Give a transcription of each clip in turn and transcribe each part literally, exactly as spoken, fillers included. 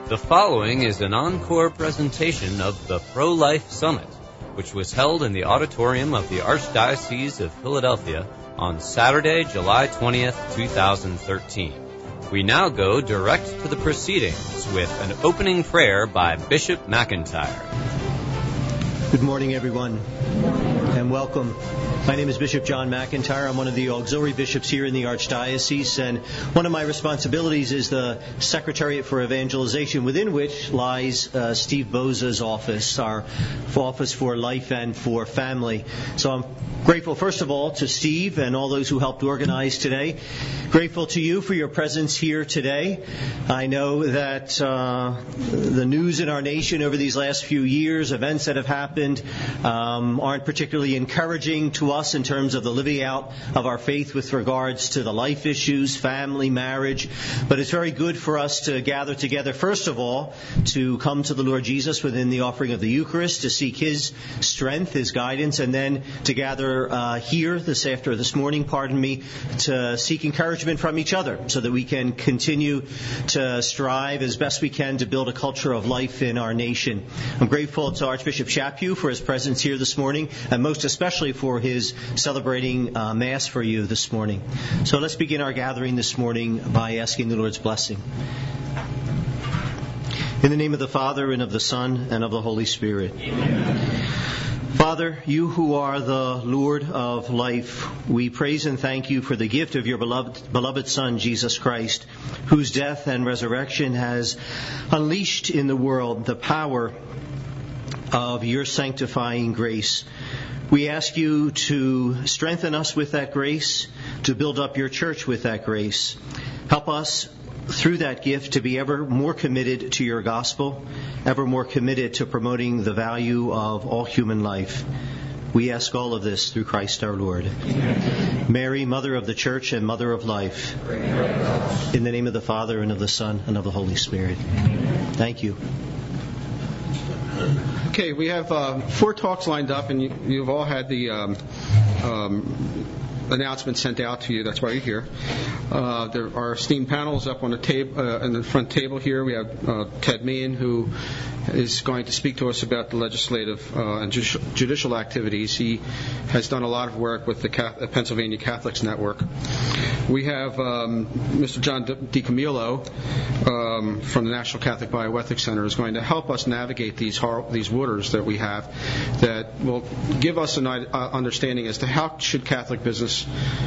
The following is an encore presentation of the Pro-Life Summit, which was held in the auditorium of the Archdiocese of Philadelphia on Saturday, July twentieth, twenty thirteen. We now go direct to the proceedings with an opening prayer by Bishop McIntyre. Good morning, everyone, and welcome. My name is Bishop John McIntyre. I'm one of the auxiliary bishops here in the Archdiocese, and one of my responsibilities is the Secretariat for Evangelization, within which lies uh, Steve Boza's office, our office for life and for family. So I'm grateful, first of all, to Steve and all those who helped organize today. Grateful to you for your presence here today. I know that uh, the news in our nation over these last few years, events that have happened, um, aren't particularly encouraging to us in terms of the living out of our faith with regards to the life issues, family, marriage. But it's very good for us to gather together, first of all, to come to the Lord Jesus within the offering of the Eucharist, to seek His strength, His guidance, and then to gather uh, here this after this morning, pardon me, to seek encouragement from each other so that we can continue to strive as best we can to build a culture of life in our nation. I'm grateful to Archbishop Chaput for his presence here this morning, and most especially for his celebrating uh, Mass for you this morning. So let's begin our gathering this morning by asking the Lord's blessing. In the name of the Father, and of the Son, and of the Holy Spirit. Amen. Father, you who are the Lord of life, we praise and thank you for the gift of your beloved, beloved Son, Jesus Christ, whose death and resurrection has unleashed in the world the power of your sanctifying grace. We ask you to strengthen us with that grace, to build up your church with that grace. Help us through that gift to be ever more committed to your gospel, ever more committed to promoting the value of all human life. We ask all of this through Christ our Lord. Amen. Mary, Mother of the Church and Mother of Life, in the name of the Father, and of the Son, and of the Holy Spirit. Amen. Thank you. Okay, we have uh, four talks lined up, and you, you've all had the um, um, announcement sent out to you. That's why you're here. Uh, there are esteemed panels up on the table, uh, in the front table here. We have uh, Ted Meehan, who is going to speak to us about the legislative uh, and judicial, judicial activities. He has done a lot of work with the Catholic, Pennsylvania Catholics Network. We have um, Mister John DiCamillo um, from the National Catholic Bioethics Center is going to help us navigate these hor- these waters that we have that will give us an uh, understanding as to how should Catholic business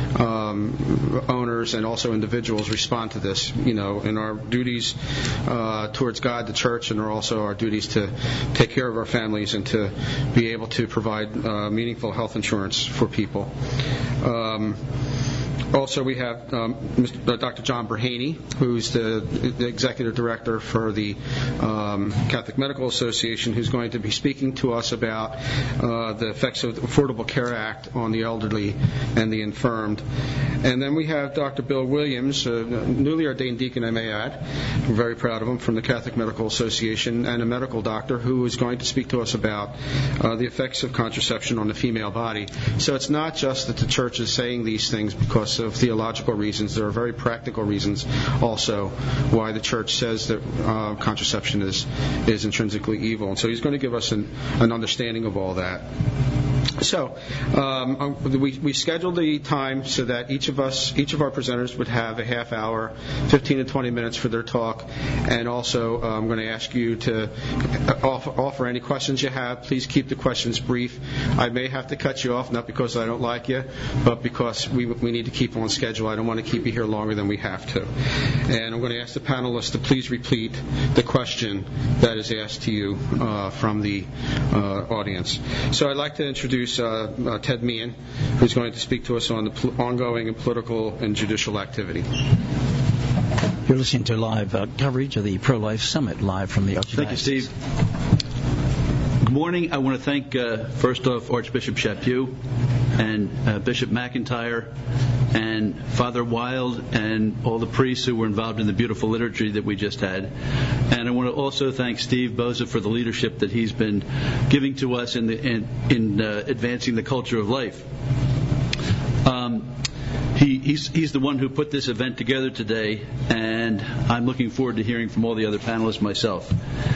um, owners and also individuals respond to this, you know, in our duties uh, towards God, the Church, and also our duties to take care of our families and to be able to provide uh, meaningful health insurance for people. Um, Also, we have um, Mister Doctor John Berhaney, who's the, the executive director for the um, Catholic Medical Association, who's going to be speaking to us about uh, the effects of the Affordable Care Act on the elderly and the infirmed. And then we have Doctor Bill Williams, a newly ordained deacon, I may add. We're very proud of him, from the Catholic Medical Association, and a medical doctor who is going to speak to us about uh, the effects of contraception on the female body. So it's not just that the Church is saying these things because of theological reasons. There are very practical reasons also why the Church says that uh, contraception is is intrinsically evil. And so he's going to give us an, an understanding of all that. So um, we, we scheduled the time so that each of us, each of our presenters would have a half hour, fifteen to twenty minutes for their talk. And also uh, I'm going to ask you to offer, offer any questions you have. Please keep the questions brief. I may have to cut you off, not because I don't like you, but because we, we need to keep on schedule. I don't want to keep you here longer than we have to. And I'm going to ask the panelists to please repeat the question that is asked to you uh, from the uh, audience. So I'd like to introduce Uh, uh, Ted Meehan, who's going to speak to us on the pl- ongoing and political and judicial activity. You're listening to live uh, coverage of the Pro-Life Summit, live from the Archdiocese. Thank you, Steve. Good morning. I want to thank, uh, first off, Archbishop Chaput and uh, Bishop McIntyre and Father Wild and all the priests who were involved in the beautiful liturgy that we just had. And I want to also thank Steve Boza for the leadership that he's been giving to us in, the, in, in uh, advancing the culture of life. Um, he, he's, he's the one who put this event together today, and I'm looking forward to hearing from all the other panelists myself.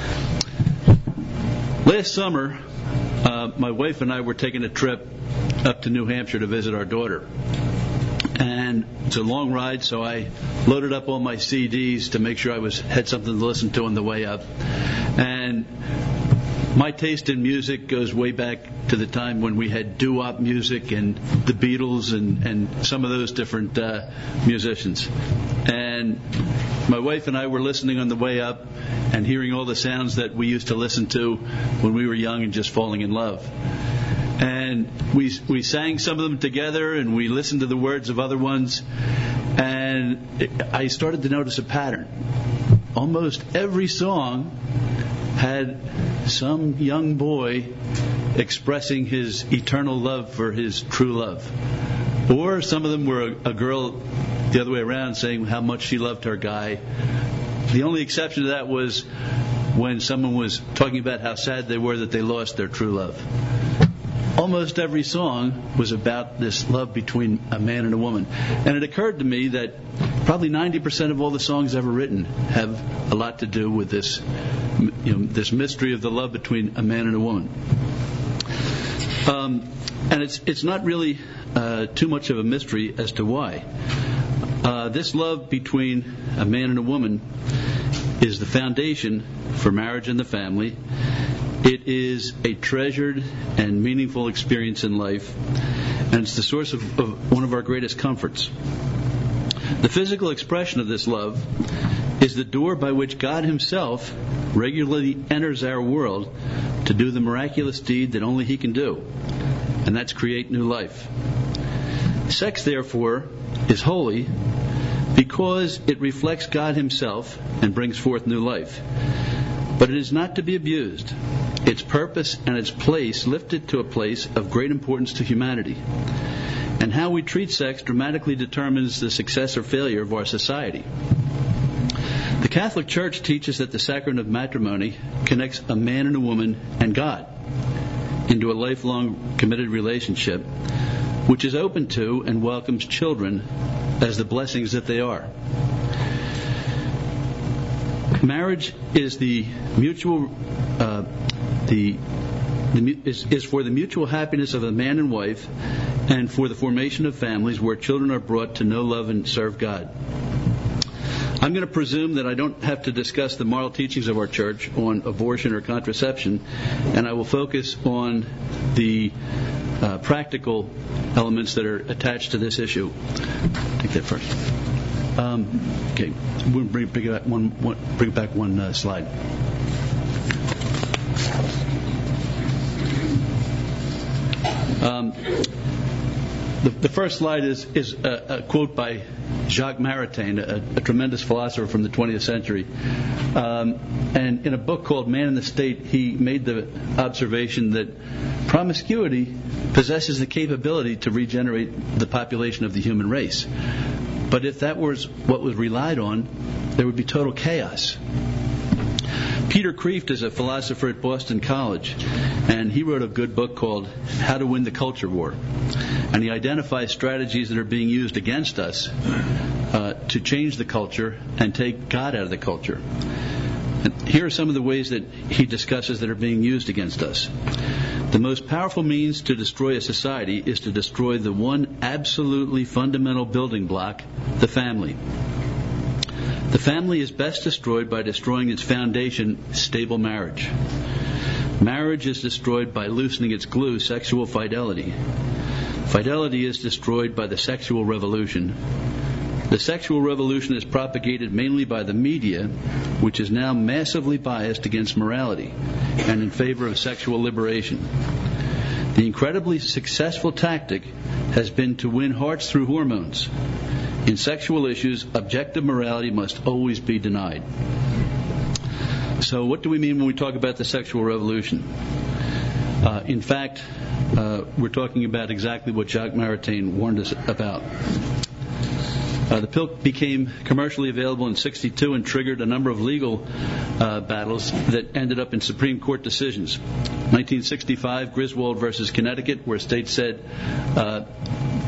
Last summer, uh, my wife and I were taking a trip up to New Hampshire to visit our daughter. And it's a long ride, so I loaded up all my C Ds to make sure I was had something to listen to on the way up. And my taste in music goes way back to the time when we had doo-wop music and the Beatles and, and some of those different uh, musicians. And my wife and I were listening on the way up and hearing all the sounds that we used to listen to when we were young and just falling in love. And we we sang some of them together, and we listened to the words of other ones. And I started to notice a pattern. Almost every song had some young boy expressing his eternal love for his true love. Or some of them were a, a girl the other way around saying how much she loved her guy. The only exception to that was when someone was talking about how sad they were that they lost their true love. Almost every song was about this love between a man and a woman. And it occurred to me that probably ninety percent of all the songs ever written have a lot to do with this, you know, this mystery of the love between a man and a woman. Um, and it's it's not really uh, too much of a mystery as to why. Uh, this love between a man and a woman is the foundation for marriage and the family. It is a treasured and meaningful experience in life, and it's the source of, of one of our greatest comforts. The physical expression of this love is the door by which God Himself regularly enters our world to do the miraculous deed that only He can do, and that's create new life. Sex, therefore, is holy because it reflects God Himself and brings forth new life. But it is not to be abused. Its purpose and its place lift it to a place of great importance to humanity. And how we treat sex dramatically determines the success or failure of our society. The Catholic Church teaches that the sacrament of matrimony connects a man and a woman and God into a lifelong committed relationship, which is open to and welcomes children as the blessings that they are. Marriage is the mutual, uh, the, the is, is for the mutual happiness of a man and wife, and for the formation of families where children are brought to know, love, and serve God. I'm going to presume that I don't have to discuss the moral teachings of our church on abortion or contraception, and I will focus on the uh, practical elements that are attached to this issue. Take that first. Um, okay, we'll bring, bring it back one, one, bring back one uh, slide. Um, the, the first slide is, is a, a quote by Jacques Maritain, a, a tremendous philosopher from the twentieth century. Um, and in a book called Man and the State, he made the observation that promiscuity possesses the capability to regenerate the population of the human race. But if that was what was relied on, there would be total chaos. Peter Kreeft is a philosopher at Boston College, and he wrote a good book called How to Win the Culture War. And he identifies strategies that are being used against us uh, to change the culture and take God out of the culture. And here are some of the ways that he discusses that are being used against us. The most powerful means to destroy a society is to destroy the one absolutely fundamental building block, the family. The family is best destroyed by destroying its foundation, stable marriage. Marriage is destroyed by loosening its glue, sexual fidelity. Fidelity is destroyed by the sexual revolution. The sexual revolution is propagated mainly by the media, which is now massively biased against morality and in favor of sexual liberation. The incredibly successful tactic has been to win hearts through hormones. In sexual issues, objective morality must always be denied. So what do we mean when we talk about the sexual revolution? Uh, in fact, uh, we're talking about exactly what Jacques Maritain warned us about. Uh, the pill became commercially available in sixty-two and triggered a number of legal uh, battles that ended up in Supreme Court decisions. nineteen sixty-five, Griswold versus Connecticut, where states said uh,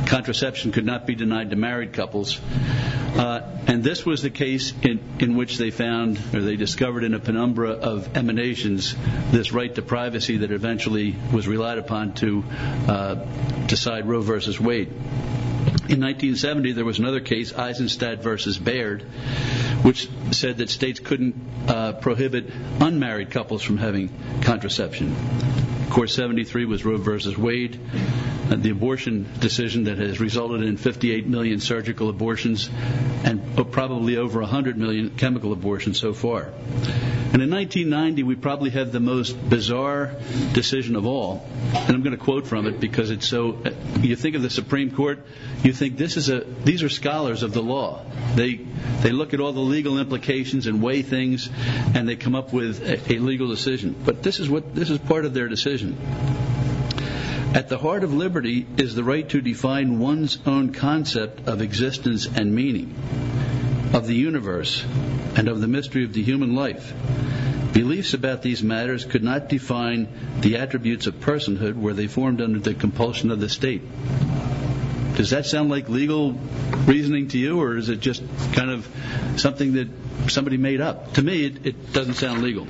contraception could not be denied to married couples. Uh, and this was the case in, in which they found, or they discovered in a penumbra of emanations, this right to privacy that eventually was relied upon to uh, decide Roe versus Wade. In nineteen seventy, there was another case, Eisenstadt versus Baird, which said that states couldn't uh, prohibit unmarried couples from having contraception. Of course, seventy-three was Roe versus Wade, uh, the abortion decision that has resulted in fifty-eight million surgical abortions and uh, probably over one hundred million chemical abortions so far. And in nineteen ninety, we probably have the most bizarre decision of all. And I'm going to quote from it because it's so. Uh, you think of the Supreme Court, you think this is a. These are scholars of the law. They they look at all the legal implications and weigh things, and they come up with a, a legal decision. But this is what this is part of their decision. At the heart of liberty is the right to define one's own concept of existence and meaning, of the universe, and of the mystery of the human life. Beliefs about these matters could not define the attributes of personhood were they formed under the compulsion of the state. Does that sound like legal reasoning to you, or is it just kind of something that somebody made up? To me, it, it doesn't sound legal.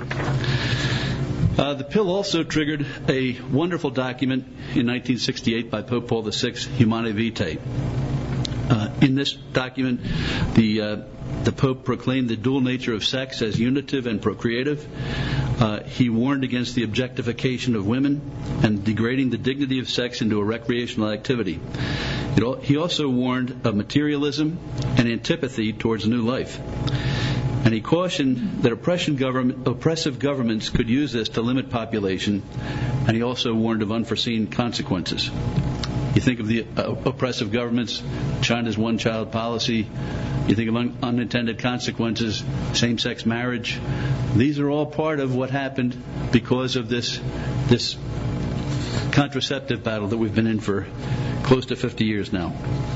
Uh, the pill also triggered a wonderful document in nineteen sixty-eight by Pope Paul the Sixth, Humanae Vitae. Uh, in this document, the uh, the Pope proclaimed the dual nature of sex as unitive and procreative. Uh, he warned against the objectification of women and degrading the dignity of sex into a recreational activity. It al- he also warned of materialism and antipathy towards new life. And he cautioned that oppression government, oppressive governments could use this to limit population, and he also warned of unforeseen consequences. You think of the uh, oppressive governments, China's one-child policy, you think of un- unintended consequences, same-sex marriage. These are all part of what happened because of this, this contraceptive battle that we've been in for close to fifty years now.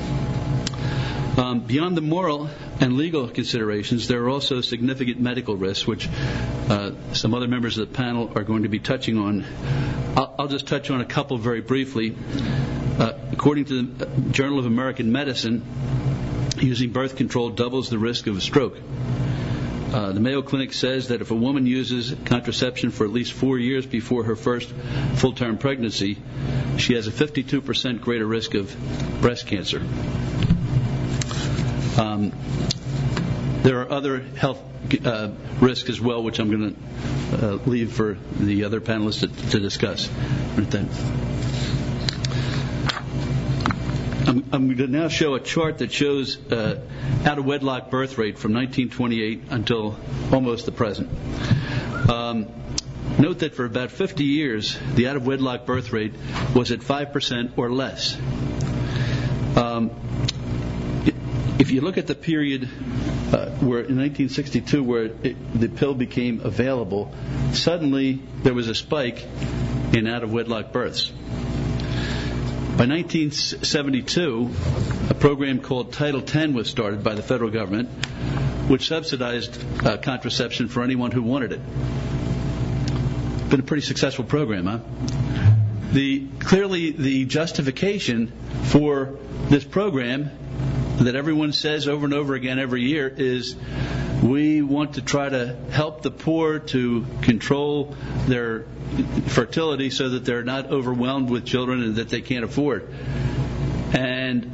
Um, beyond the moral and legal considerations, there are also significant medical risks, which uh, some other members of the panel are going to be touching on. I'll, I'll just touch on a couple very briefly. Uh, according to the Journal of American Medicine, using birth control doubles the risk of a stroke. Uh, the Mayo Clinic says that if a woman uses contraception for at least four years before her first full-term pregnancy, she has a fifty-two percent greater risk of breast cancer. Um, there are other health uh, risks as well, which I'm going to uh, leave for the other panelists to, to discuss. Right then. I'm, I'm going to now show a chart that shows uh, out-of-wedlock birth rate from nineteen twenty-eight until almost the present. Um, note that for about fifty years, the out-of-wedlock birth rate was at five percent or less. Um, If you look at the period uh, where in nineteen sixty-two, where it, the pill became available, suddenly there was a spike in out-of-wedlock births. By nineteen seventy-two, a program called Title ten was started by the federal government, which subsidized uh, contraception for anyone who wanted it. Been a pretty successful program, huh? The clearly the justification for this program that everyone says over and over again every year is we want to try to help the poor to control their fertility so that they're not overwhelmed with children and that they can't afford. And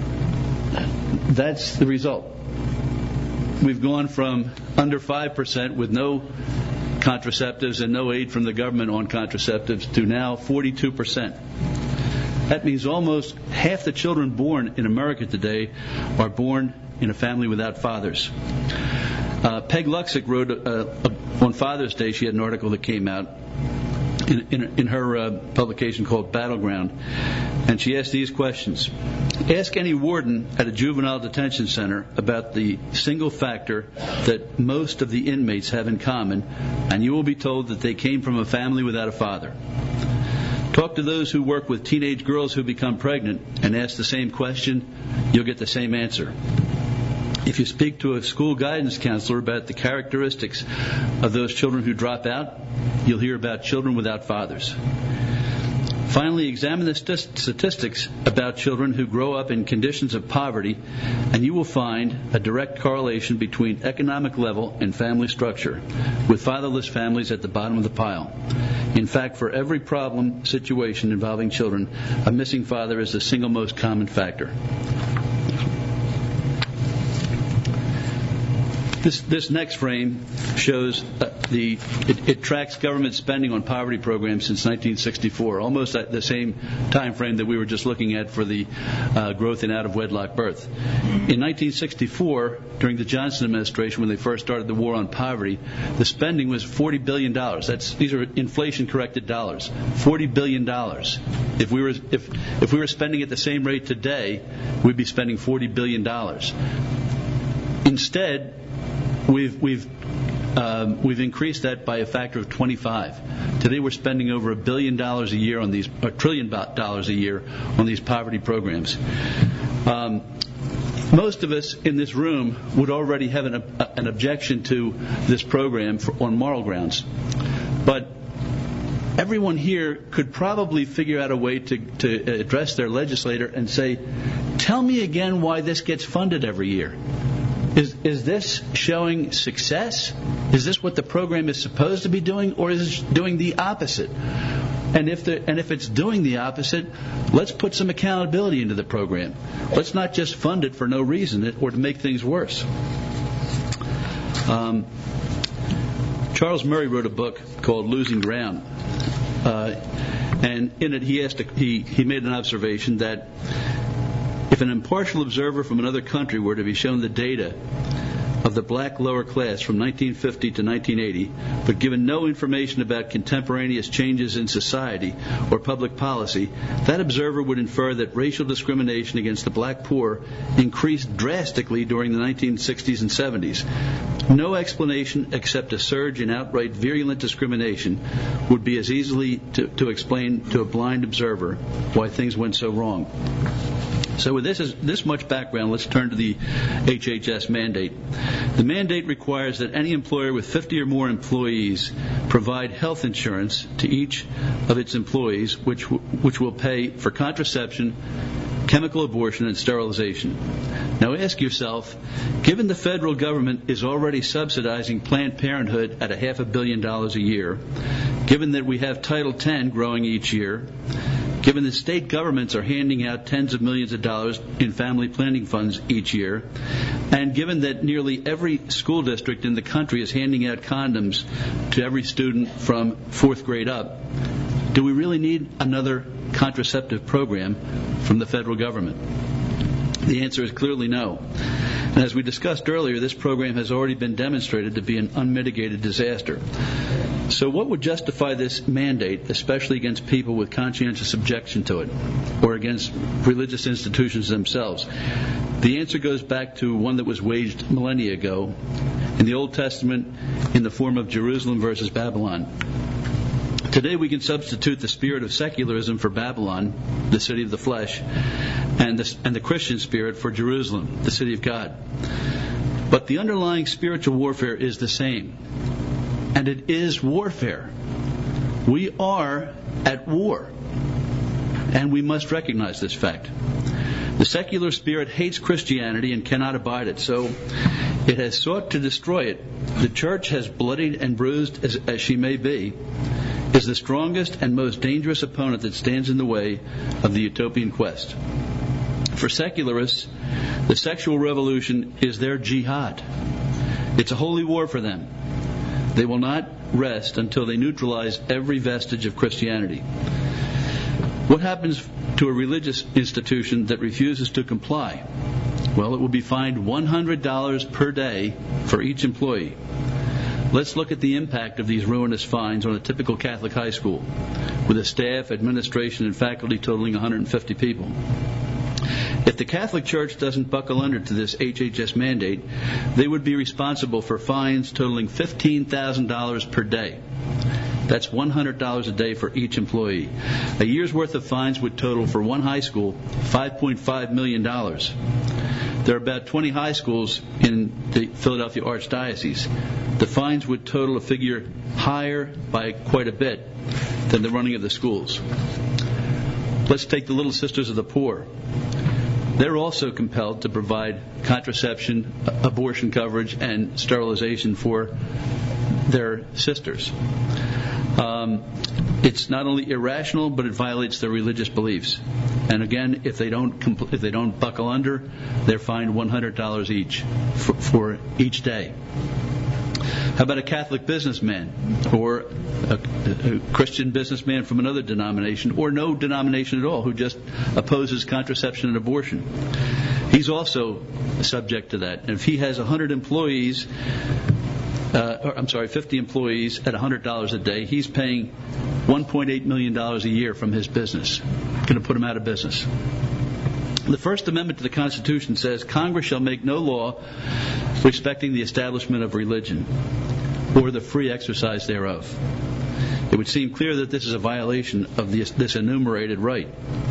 that's the result. We've gone from under five percent with no contraceptives and no aid from the government on contraceptives to now forty-two percent. That means almost half the children born in America today are born in a family without fathers. Uh, Peg Luksick wrote uh, on Father's Day, she had an article that came out in, in, in her uh, publication called Battleground, and she asked these questions. Ask any warden at a juvenile detention center about the single factor that most of the inmates have in common, and you will be told that they came from a family without a father. Talk to those who work with teenage girls who become pregnant and ask the same question, you'll get the same answer. If you speak to a school guidance counselor about the characteristics of those children who drop out, you'll hear about children without fathers. Finally, examine the st- statistics about children who grow up in conditions of poverty, and you will find a direct correlation between economic level and family structure, with fatherless families at the bottom of the pile. In fact, for every problem situation involving children, a missing father is the single most common factor. This this next frame shows uh, the it, it tracks government spending on poverty programs since nineteen sixty-four, almost at the same time frame that we were just looking at for the uh, growth in out-of-wedlock birth. In nineteen sixty-four, during the Johnson administration, when they first started the war on poverty, the spending was forty billion dollars. That's these are inflation-corrected dollars. forty billion dollars. If we were if if we were spending at the same rate today, we'd be spending forty billion dollars. Instead, We've we've um, we've increased that by a factor of twenty-five. Today we're spending over a billion dollars a year on these, a trillion dollars a year on these poverty programs. Um, most of us in this room would already have an, an objection to this program for, on moral grounds, but everyone here could probably figure out a way to, to address their legislator and say, "Tell me again why this gets funded every year." Is is this showing success? Is this what the program is supposed to be doing, or is it doing the opposite? And if the and if it's doing the opposite, let's put some accountability into the program. Let's not just fund it for no reason or to make things worse. Um, Charles Murray wrote a book called Losing Ground, uh, and in it he asked a, he he made an observation that if an impartial observer from another country were to be shown the data of the black lower class from nineteen fifty to nineteen eighty, but given no information about contemporaneous changes in society or public policy, that observer would infer that racial discrimination against the black poor increased drastically during the nineteen sixties and seventies. No explanation except a surge in outright virulent discrimination would be as easily to, to explain to a blind observer why things went so wrong. So with this, is, this much background, let's turn to the H H S mandate. The mandate requires that any employer with fifty or more employees provide health insurance to each of its employees, which which will pay for contraception, chemical abortion, and sterilization. Now ask yourself, given the federal government is already subsidizing Planned Parenthood at a half a billion dollars a year, given that we have Title ten growing each year, given that state governments are handing out tens of millions of dollars in family planning funds each year, and given that nearly every school district in the country is handing out condoms to every student from fourth grade up, do we really need another contraceptive program from the federal government? The answer is clearly no. And as we discussed earlier, this program has already been demonstrated to be an unmitigated disaster. So what would justify this mandate, especially against people with conscientious objection to it, or against religious institutions themselves? The answer goes back to one that was waged millennia ago in the Old Testament in the form of Jerusalem versus Babylon. Today we can substitute the spirit of secularism for Babylon, the city of the flesh, and the, and the Christian spirit for Jerusalem, the city of God. But the underlying spiritual warfare is the same. And it is warfare. We are at war. And we must recognize this fact. The secular spirit hates Christianity and cannot abide it, so it has sought to destroy it. The church, has bloodied and bruised as, as she may be, is the strongest and most dangerous opponent that stands in the way of the utopian quest. For secularists, the sexual revolution is their jihad. It's a holy war for them. They will not rest until they neutralize every vestige of Christianity. What happens to a religious institution that refuses to comply? Well, it will be fined one hundred dollars per day for each employee. Let's look at the impact of these ruinous fines on a typical Catholic high school, with a staff, administration, and faculty totaling one hundred fifty people. If the Catholic Church doesn't buckle under to this H H S mandate, they would be responsible for fines totaling fifteen thousand dollars per day. That's one hundred dollars a day for each employee. A year's worth of fines would total for one high school five point five million dollars. There are about twenty high schools in the Philadelphia Archdiocese. The fines would total a figure higher by quite a bit than the running of the schools. let's take the Little Sisters of the Poor. They're also compelled to provide contraception, abortion coverage, and sterilization for their sisters. Um, it's not only irrational, but it violates their religious beliefs. And again, if they don't compl- if they don't buckle under, they're fined one hundred dollars each for, for each day. How about a Catholic businessman or a, a Christian businessman from another denomination, or no denomination at all, who just opposes contraception and abortion? He's also subject to that. And if he has one hundred employees, uh, or, I'm sorry, fifty employees at one hundred dollars a day, he's paying one point eight million dollars a year from his business. Going to put him out of business. The First Amendment to the Constitution says Congress shall make no law respecting the establishment of religion or the free exercise thereof. It would seem clear that this is a violation of this, this enumerated right.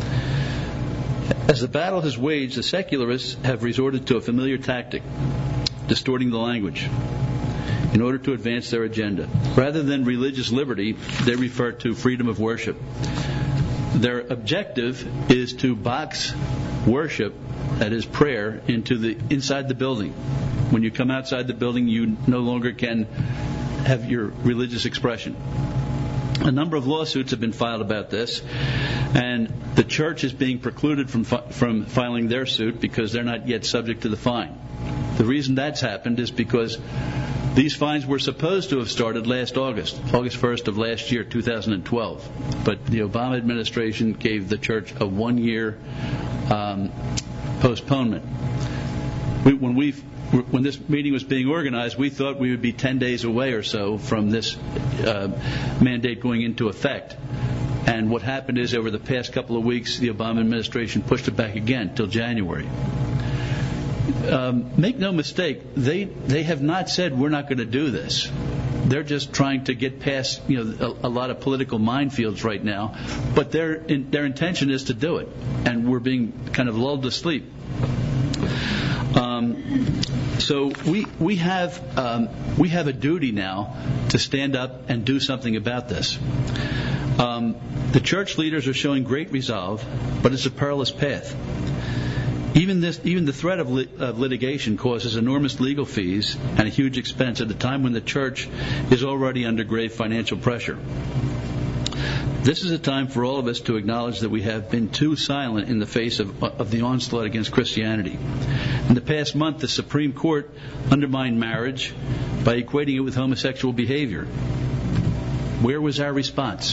As the battle has waged, the secularists have resorted to a familiar tactic, distorting the language, in order to advance their agenda. Rather than religious liberty, they refer to freedom of worship. Their objective is to box worship, that is prayer, into the inside the building. When you come outside the building, you no longer can have your religious expression. A number of lawsuits have been filed about this, and the church is being precluded from fi- from filing their suit because they're not yet subject to the fine. The reason that's happened is because these fines were supposed to have started last August, August first of last year, two thousand twelve. But the Obama administration gave the church a one-year um, postponement. We, when we when this meeting was being organized, we thought we would be ten days away or so from this uh, mandate going into effect. And what happened is, over the past couple of weeks, the Obama administration pushed it back again till January. Um, make no mistake, they they have not said we're not going to do this. They're just trying to get past, you know, a, a lot of political minefields right now. But their in, their intention is to do it, and we're being kind of lulled to sleep. Um, so we we have um, we have a duty now to stand up and do something about this. Um, the church leaders are showing great resolve, but it's a perilous path. Even this, even the threat of, lit, of litigation causes enormous legal fees and a huge expense at a time when the church is already under grave financial pressure. This is a time for all of us to acknowledge that we have been too silent in the face of, of the onslaught against Christianity. In the past month, the Supreme Court undermined marriage by equating it with homosexual behavior. Where was our response?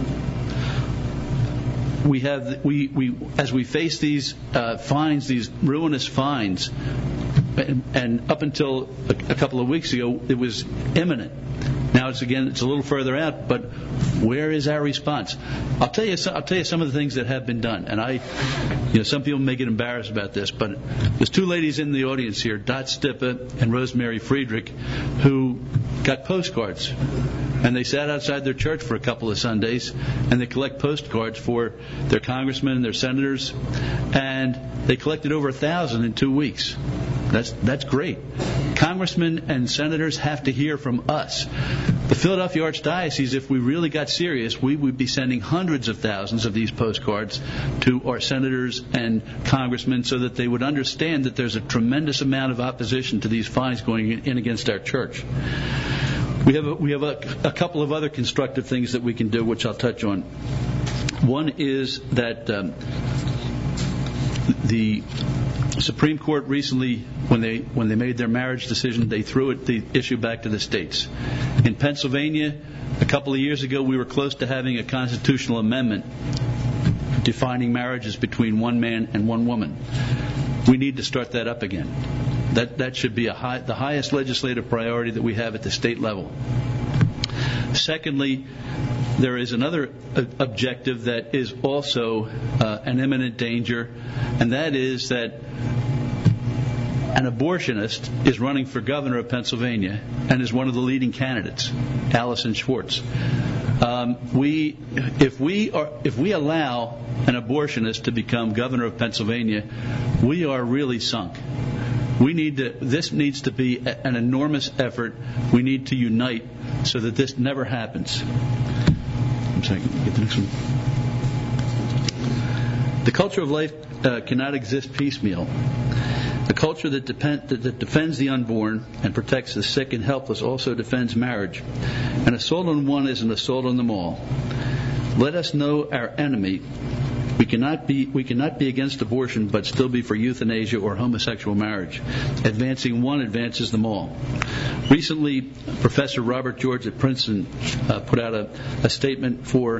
We have we, we as we face these uh, fines, these ruinous fines, and, and up until a, a couple of weeks ago, it was imminent. Now it's again it's a little further out, but where is our response? I'll tell you. I'll tell you some of the things that have been done, and I, you know, some people may get embarrassed about this, but there's two ladies in the audience here, Dot Stippa and Rosemary Friedrich, who got postcards. And they sat outside their church for a couple of Sundays, and they collect postcards for their congressmen and their senators, and they collected over a thousand in two weeks. That's that's great. Congressmen and senators have to hear from us. The Philadelphia Archdiocese, if we really got serious, we would be sending hundreds of thousands of these postcards to our senators and congressmen so that they would understand that there's a tremendous amount of opposition to these fines going in against our church. We have a, we have a, a couple of other constructive things that we can do, which I'll touch on. One is that um, the Supreme Court recently, when they when they made their marriage decision, they threw it, the issue back to the states. In Pennsylvania, a couple of years ago, we were close to having a constitutional amendment defining marriages between one man and one woman. We need to start that up again. That that should be a high, the highest legislative priority that we have at the state level. Secondly, there is another objective that is also uh, an imminent danger, and that is that an abortionist is running for governor of Pennsylvania and is one of the leading candidates, Allison Schwartz. Um, we, if we are, if we allow an abortionist to become governor of Pennsylvania, we are really sunk. We need to. This needs to be an enormous effort. We need to unite so that this never happens. I'm sorry. Get the next one. The culture of life uh, cannot exist piecemeal. A culture that, depend, that, that defends the unborn and protects the sick and helpless also defends marriage. An assault on one is an assault on them all. Let us know our enemy. We cannot be we cannot be against abortion, but still be for euthanasia or homosexual marriage. Advancing one advances them all. Recently, Professor Robert George at Princeton uh, put out a, a statement for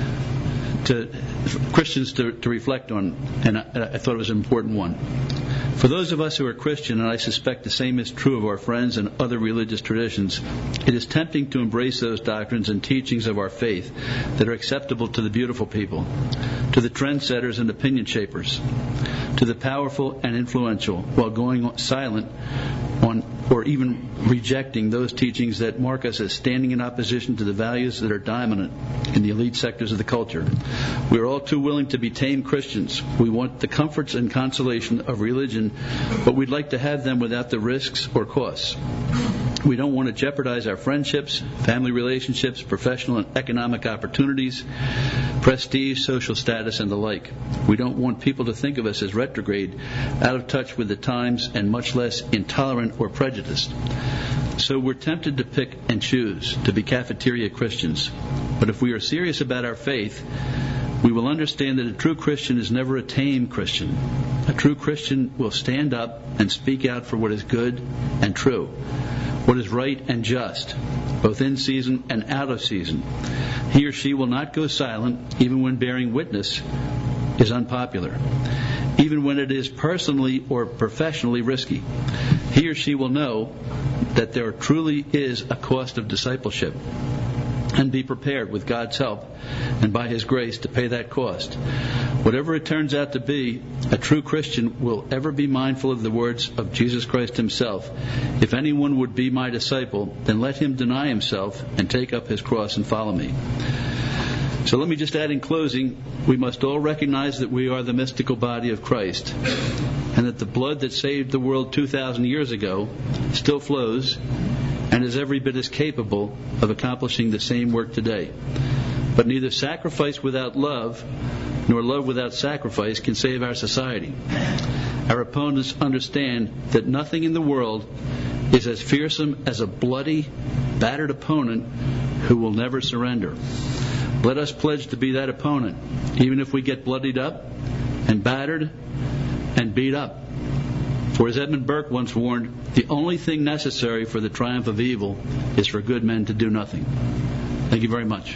to for Christians to, to reflect on, and I, I thought it was an important one. For those of us who are Christian, and I suspect the same is true of our friends and other religious traditions, it is tempting to embrace those doctrines and teachings of our faith that are acceptable to the beautiful people, to the trendsetters and opinion shapers, to the powerful and influential, while going silent on or even rejecting those teachings that mark us as standing in opposition to the values that are dominant in the elite sectors of the culture. We are all too willing to be tame Christians. We want the comforts and consolation of religion, but we'd like to have them without the risks or costs. We don't want to jeopardize our friendships, family relationships, professional and economic opportunities, prestige, social status, and the like. We don't want people to think of us as retrograde, out of touch with the times, and much less intolerant or prejudiced. So we're tempted to pick and choose, to be cafeteria Christians. But if we are serious about our faith, we will understand that a true Christian is never a tame Christian. A true Christian will stand up and speak out for what is good and true, what is right and just, both in season and out of season. He or she will not go silent, even when bearing witness is unpopular, even when it is personally or professionally risky. He or she will know that there truly is a cost of discipleship, and be prepared with God's help and by His grace to pay that cost. Whatever it turns out to be, a true Christian will ever be mindful of the words of Jesus Christ Himself. If anyone would be my disciple, then let him deny himself and take up his cross and follow me. So let me just add in closing, we must all recognize that we are the mystical body of Christ, and that the blood that saved the world two thousand years ago still flows and is every bit as capable of accomplishing the same work today. But neither sacrifice without love nor love without sacrifice can save our society. Our opponents understand that nothing in the world is as fearsome as a bloody, battered opponent who will never surrender. Let us pledge to be that opponent, even if we get bloodied up and battered and beat up. For as Edmund Burke once warned, the only thing necessary for the triumph of evil is for good men to do nothing. Thank you very much.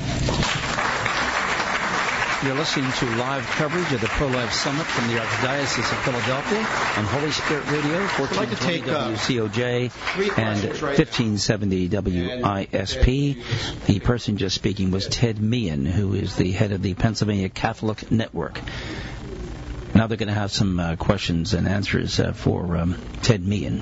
You're listening to live coverage of the Pro-Life Summit from the Archdiocese of Philadelphia on Holy Spirit Radio, fourteen twenty W C O J and fifteen seventy W I S P. The person just speaking was Ted Meehan, who is the head of the Pennsylvania Catholic Network. Now they're going to have some uh, questions and answers uh, for um, Ted Meehan.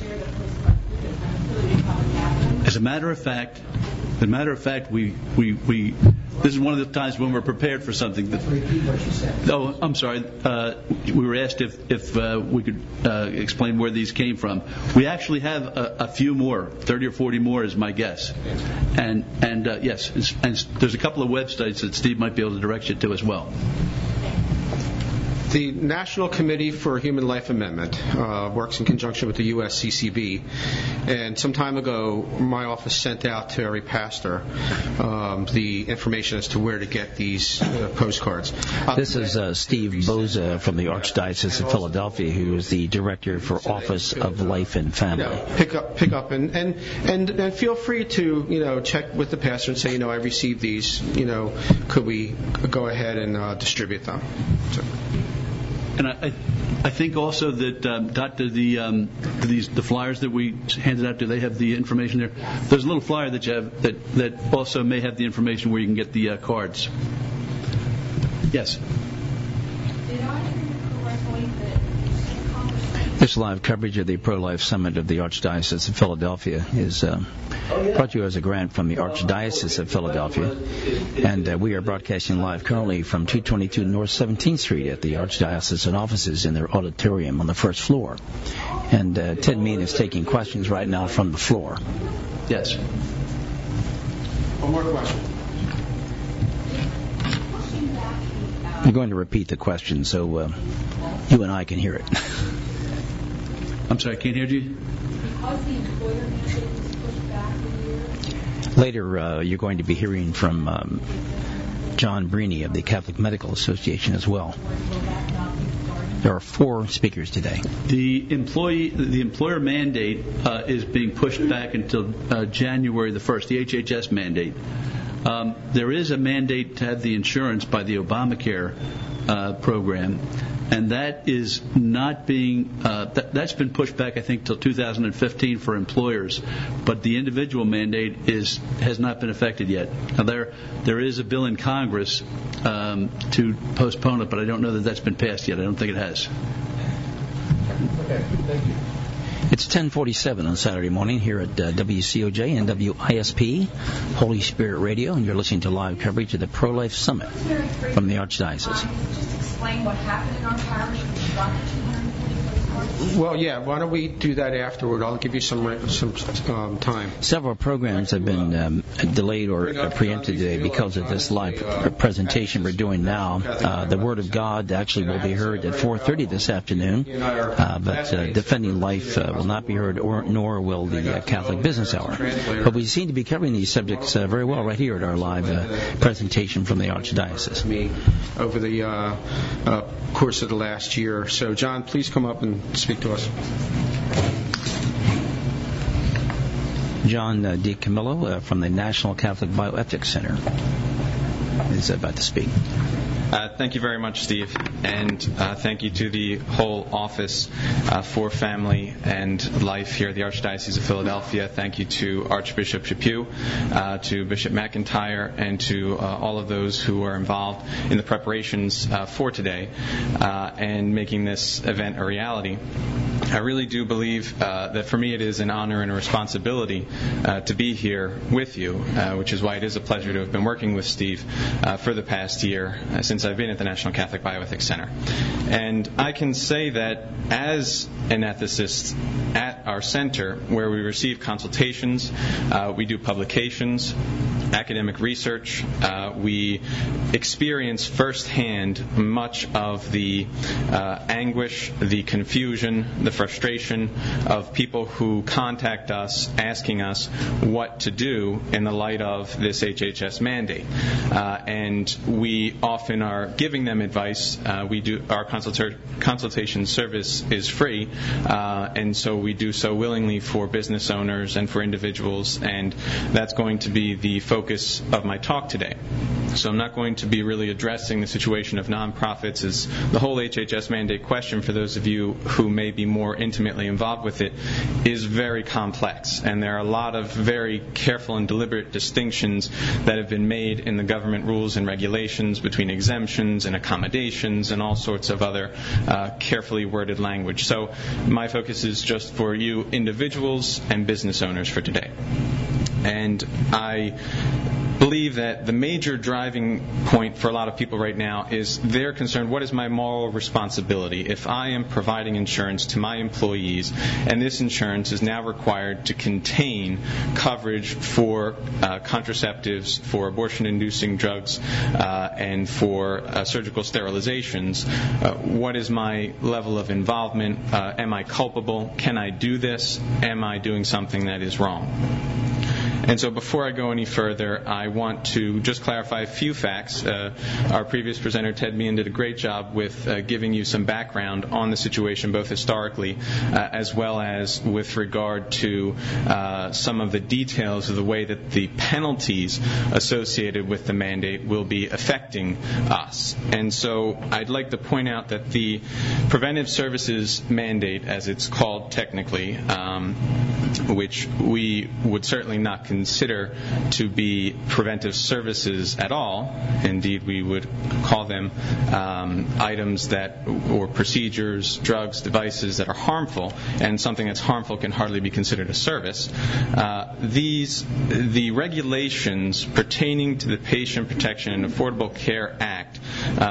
As a matter of fact, as a matter of fact, we, we, we this is one of the times when we're prepared for something. That, oh, I'm sorry. Uh, we were asked if, if uh, we could uh, explain where these came from. We actually have a, a few more, thirty or forty more is my guess. And, and uh, yes, and there's a couple of websites that Steve might be able to direct you to as well. The National Committee for Human Life Amendment uh, works in conjunction with the U S C C B, and some time ago my office sent out to every pastor um, the information as to where to get these uh, postcards. Uh, this is uh, Steve Boza from the Archdiocese of Philadelphia, who is the Director for Office of Life and Family. Yeah, pick up, pick up, and, and, and, and feel free to you know check with the pastor and say, you know, I received these. You know, could we go ahead and uh, distribute them? So. And I, I think also that um, Doctor the um, these the flyers that we handed out, do they have the information there? There's a little flyer that you have that, that also may have the information where you can get the uh, cards. Yes. Did I hear correctly that this live coverage of the Pro-Life Summit of the Archdiocese of Philadelphia is uh, brought to you as a grant from the Archdiocese of Philadelphia. And uh, we are broadcasting live currently from two twenty-two North seventeenth Street at the Archdiocesan offices in their auditorium on the first floor. And uh, Ted Meehan is taking questions right now from the floor. Yes. One more question. pushing back the You're going to repeat the question so uh, you and I can hear it. I'm sorry, I can't hear you. Because the employer mandate was pushed back a year. Later, uh, you're going to be hearing from um, John Brini of the Catholic Medical Association as well. There are four speakers today. The employee, the employer mandate uh, is being pushed back until uh, January the first, the H H S mandate. Um, there is a mandate to have the insurance by the Obamacare uh, program, and that is not being, uh, th- that's been pushed back, I think, till two thousand fifteen for employers, but the individual mandate is has not been affected yet. Now, there there is a bill in Congress um, to postpone it, but I don't know that that's been passed yet. I don't think it has. Okay, thank you. It's ten forty-seven on Saturday morning here at uh, W C O J and W I S P, Holy Spirit Radio, and you're listening to live coverage of the Pro-Life Summit from the Archdiocese. Just explain what happened in our parish when we got the two hundred forty cards. Well, yeah, why don't we do that afterward? I'll give you some some um, time. Several programs have been um, delayed or uh, preempted today because of this live pr- presentation we're doing now. Uh, the Word of God actually will be heard at four thirty this afternoon, uh, but uh, Defending Life uh, will not be heard, or, nor will the uh, Catholic Business Hour. But we seem to be covering these subjects uh, very well right here at our live uh, presentation from the Archdiocese. Me over the uh, uh, course of the last year. So, John, please come up and speak to us. John uh, DiCamillo uh, from the National Catholic Bioethics Center is about to speak. Uh, thank you very much, Steve, and uh, thank you to the whole Office uh, for Family and Life here at the Archdiocese of Philadelphia. Thank you to Archbishop Chaput, uh, to Bishop McIntyre, and to uh, all of those who are involved in the preparations uh, for today uh, and making this event a reality. I really do believe uh, that for me it is an honor and a responsibility uh, to be here with you, uh, which is why it is a pleasure to have been working with Steve uh, for the past year uh, since I've been at the National Catholic Bioethics Center. And I can say that as an ethicist at our center, where we receive consultations, uh, we do publications, academic research, uh, we experience firsthand much of the uh, anguish, the confusion, the frustration of people who contact us asking us what to do in the light of this H H S mandate. Uh, and we often are giving them advice. Uh, we do our consulta- consultation service is free, uh, and so we do so willingly for business owners and for individuals, and that's going to be the focus of my talk today. So I'm not going to be really addressing the situation of nonprofits, as the whole H H S mandate question, for those of you who may be more intimately involved with it, is very complex. And there are a lot of very careful and deliberate distinctions that have been made in the government rules and regulations between exemptions and accommodations and all sorts of other uh, carefully worded language. So my focus is just for you individuals and business owners for today. And I believe that the major driving point for a lot of people right now is they're concerned, what is my moral responsibility if I am providing insurance to my employees and this insurance is now required to contain coverage for uh, contraceptives, for abortion-inducing drugs, uh, and for uh, surgical sterilizations? Uh, what is my level of involvement? Uh, am I culpable? Can I do this? Am I doing something that is wrong? And so before I go any further, I want to just clarify a few facts. Uh, our previous presenter, Ted Meehan, did a great job with uh, giving you some background on the situation, both historically uh, as well as with regard to uh, some of the details of the way that the penalties associated with the mandate will be affecting us. And so I'd like to point out that the Preventive Services Mandate, as it's called technically, um, which we would certainly not consider to be preventive services at all. Indeed, we would call them um, items that, or procedures, drugs, devices that are harmful, and something that's harmful can hardly be considered a service. Uh, these, the regulations pertaining to the Patient Protection and Affordable Care Act uh,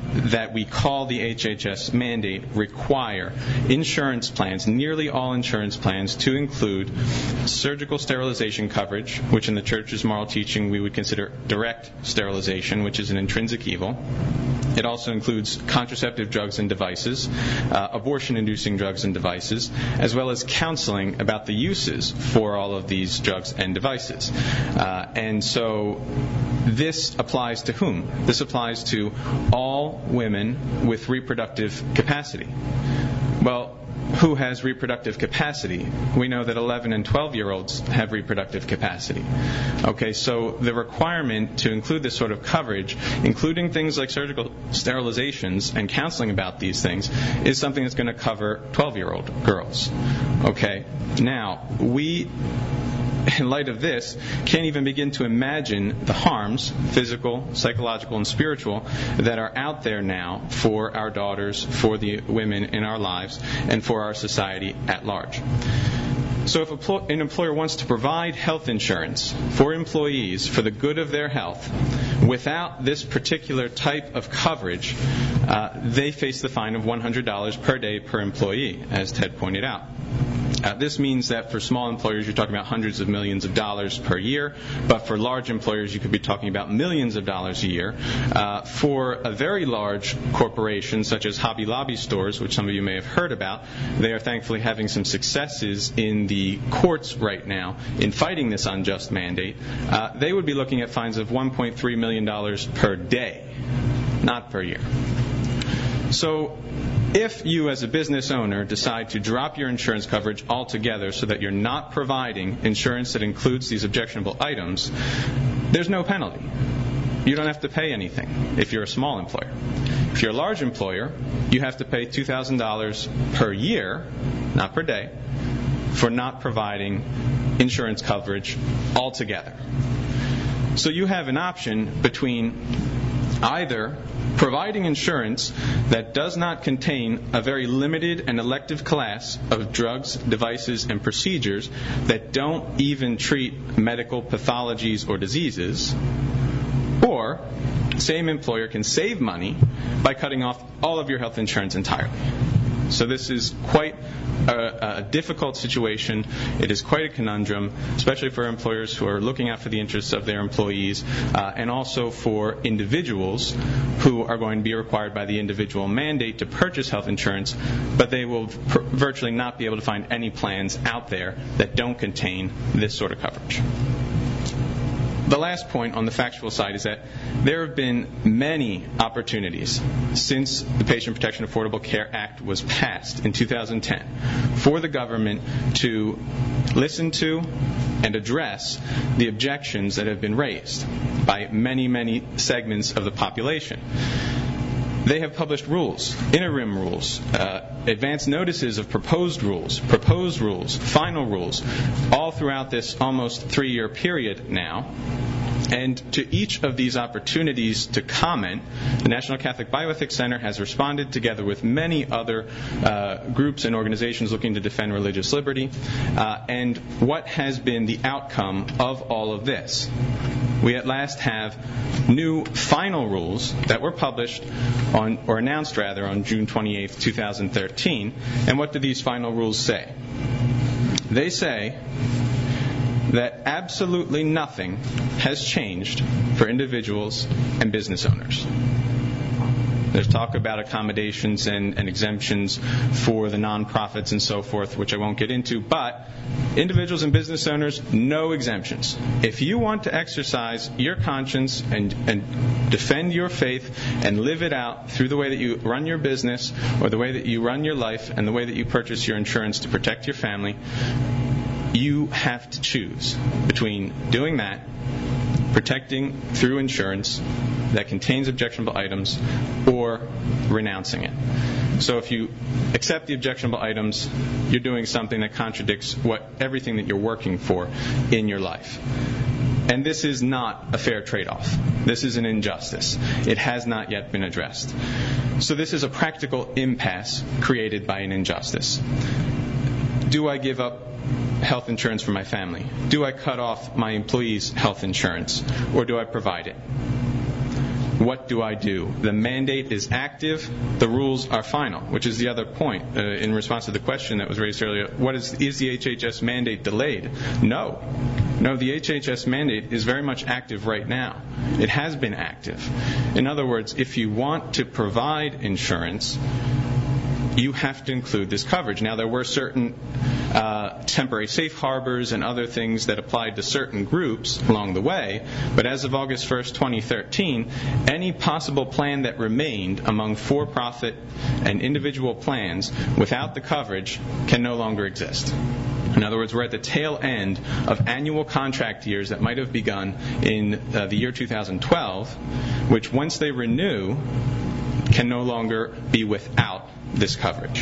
that we call the H H S mandate require insurance plans, nearly all insurance plans, to include surgical sterilization coverage, which in the Church's moral teaching we would consider direct sterilization, which is an intrinsic evil. It also includes contraceptive drugs and devices, uh, abortion-inducing drugs and devices, as well as counseling about the uses for all of these drugs and devices. Uh, and so this applies to whom? This applies to all women with reproductive capacity. Well, who has reproductive capacity? We know that eleven and twelve-year-olds have reproductive capacity. Okay, so the requirement to include this sort of coverage, including things like surgical sterilizations and counseling about these things, is something that's going to cover twelve-year-old girls. Okay, now, we, in light of this, can't even begin to imagine the harms, physical, psychological, and spiritual, that are out there now for our daughters, for the women in our lives, and for our society at large. So if an employer wants to provide health insurance for employees for the good of their health without this particular type of coverage, uh, they face the fine of one hundred dollars per day per employee, as Ted pointed out. Uh, this means that for small employers, you're talking about hundreds of millions of dollars per year, but for large employers, you could be talking about millions of dollars a year. Uh, for a very large corporation, such as Hobby Lobby stores, which some of you may have heard about, they are thankfully having some successes in the courts right now in fighting this unjust mandate. Uh, they would be looking at fines of one point three million dollars per day, not per year. So if you as a business owner decide to drop your insurance coverage altogether so that you're not providing insurance that includes these objectionable items, there's no penalty. You don't have to pay anything if you're a small employer. If you're a large employer, you have to pay two thousand dollars per year, not per day, for not providing insurance coverage altogether. So you have an option between either providing insurance that does not contain a very limited and elective class of drugs, devices, and procedures that don't even treat medical pathologies or diseases, or same employer can save money by cutting off all of your health insurance entirely. So this is quite a, a difficult situation. It is quite a conundrum, especially for employers who are looking out for the interests of their employees, uh, and also for individuals who are going to be required by the individual mandate to purchase health insurance, but they will pr- virtually not be able to find any plans out there that don't contain this sort of coverage. The last point on the factual side is that there have been many opportunities since the Patient Protection Affordable Care Act was passed in two thousand ten for the government to listen to and address the objections that have been raised by many, many segments of the population. They have published rules, interim rules, uh, advance notices of proposed rules, proposed rules, final rules, all throughout this almost three-year period now. And to each of these opportunities to comment, the National Catholic Bioethics Center has responded together with many other uh, groups and organizations looking to defend religious liberty. Uh, and what has been the outcome of all of this? We at last have new final rules that were published on, or announced rather, on June twenty-eighth, twenty thirteen. And what do these final rules say? They say that absolutely nothing has changed for individuals and business owners. There's talk about accommodations and, and exemptions for the nonprofits and so forth, which I won't get into, but individuals and business owners, no exemptions. If you want to exercise your conscience and, and defend your faith and live it out through the way that you run your business or the way that you run your life and the way that you purchase your insurance to protect your family, you have to choose between doing that, protecting through insurance that contains objectionable items, or renouncing it. So if you accept the objectionable items, you're doing something that contradicts what everything that you're working for in your life. And this is not a fair trade-off. This is an injustice. It has not yet been addressed. So this is a practical impasse created by an injustice. Do I give up health insurance for my family? Do I cut off my employees' health insurance, or do I provide it? what do I do? The mandate is active, the rules are final, which is the other point uh, in response to the question that was raised earlier. What is, is the H H S mandate delayed? No. No, the H H S mandate is very much active right now. It has been active. In other words, if you want to provide insurance, you have to include this coverage. Now, there were certain uh, temporary safe harbors and other things that applied to certain groups along the way, but as of August first, twenty thirteen, any possible plan that remained among for-profit and individual plans without the coverage can no longer exist. In other words, we're at the tail end of annual contract years that might have begun in uh, the year two thousand twelve, which once they renew, can no longer be without this coverage.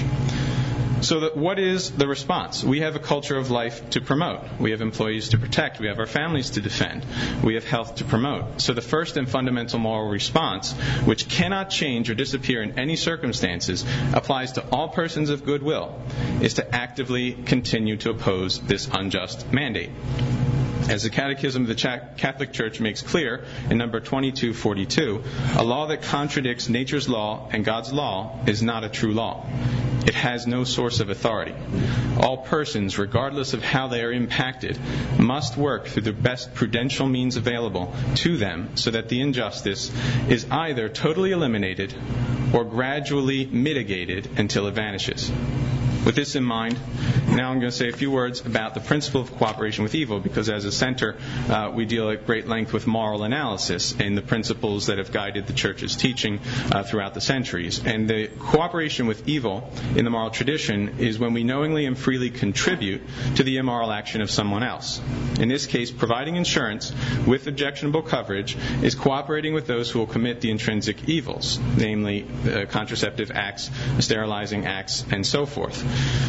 So that what is the response? We have a culture of life to promote. We have employees to protect. We have our families to defend. We have health to promote. So the first and fundamental moral response, which cannot change or disappear in any circumstances, applies to all persons of goodwill, is to actively continue to oppose this unjust mandate. As the Catechism of the Catholic Church makes clear in number twenty-two forty-two, a law that contradicts nature's law and God's law is not a true law. It has no source of authority. All persons, regardless of how they are impacted, must work through the best prudential means available to them so that the injustice is either totally eliminated or gradually mitigated until it vanishes. With this in mind, now I'm going to say a few words about the principle of cooperation with evil, because as a center, uh, we deal at great length with moral analysis and the principles that have guided the Church's teaching uh, throughout the centuries. And the cooperation with evil in the moral tradition is when we knowingly and freely contribute to the immoral action of someone else. In this case, providing insurance with objectionable coverage is cooperating with those who will commit the intrinsic evils, namely uh, contraceptive acts, sterilizing acts, and so forth.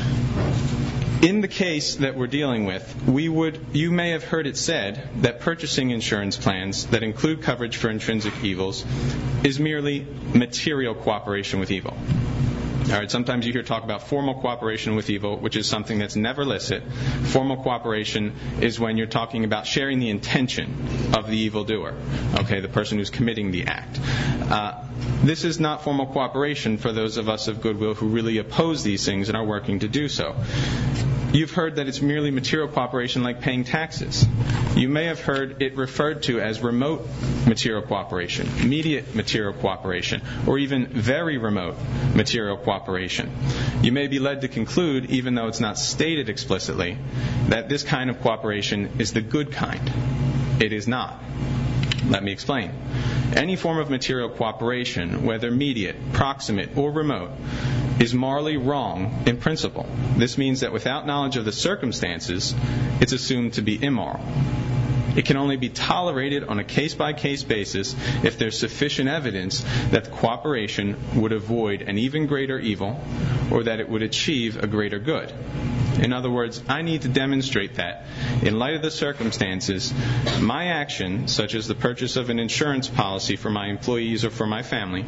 In the case that we're dealing with, we would, you may have heard it said that purchasing insurance plans that include coverage for intrinsic evils is merely material cooperation with evil. All right, sometimes you hear talk about formal cooperation with evil, which is something that's never licit. Formal cooperation is when you're talking about sharing the intention of the evildoer, okay, the person who's committing the act. Uh, this is not formal cooperation for those of us of goodwill who really oppose these things and are working to do so. You've heard that it's merely material cooperation like paying taxes. You may have heard it referred to as remote material cooperation, immediate material cooperation, or even very remote material cooperation. You may be led to conclude, even though it's not stated explicitly, that this kind of cooperation is the good kind. It is not. Let me explain. Any form of material cooperation, whether immediate, proximate, or remote, is morally wrong in principle. This means that without knowledge of the circumstances, it's assumed to be immoral. It can only be tolerated on a case-by-case basis if there's sufficient evidence that the cooperation would avoid an even greater evil or that it would achieve a greater good. In other words, I need to demonstrate that, in light of the circumstances, my action, such as the purchase of an insurance policy for my employees or for my family,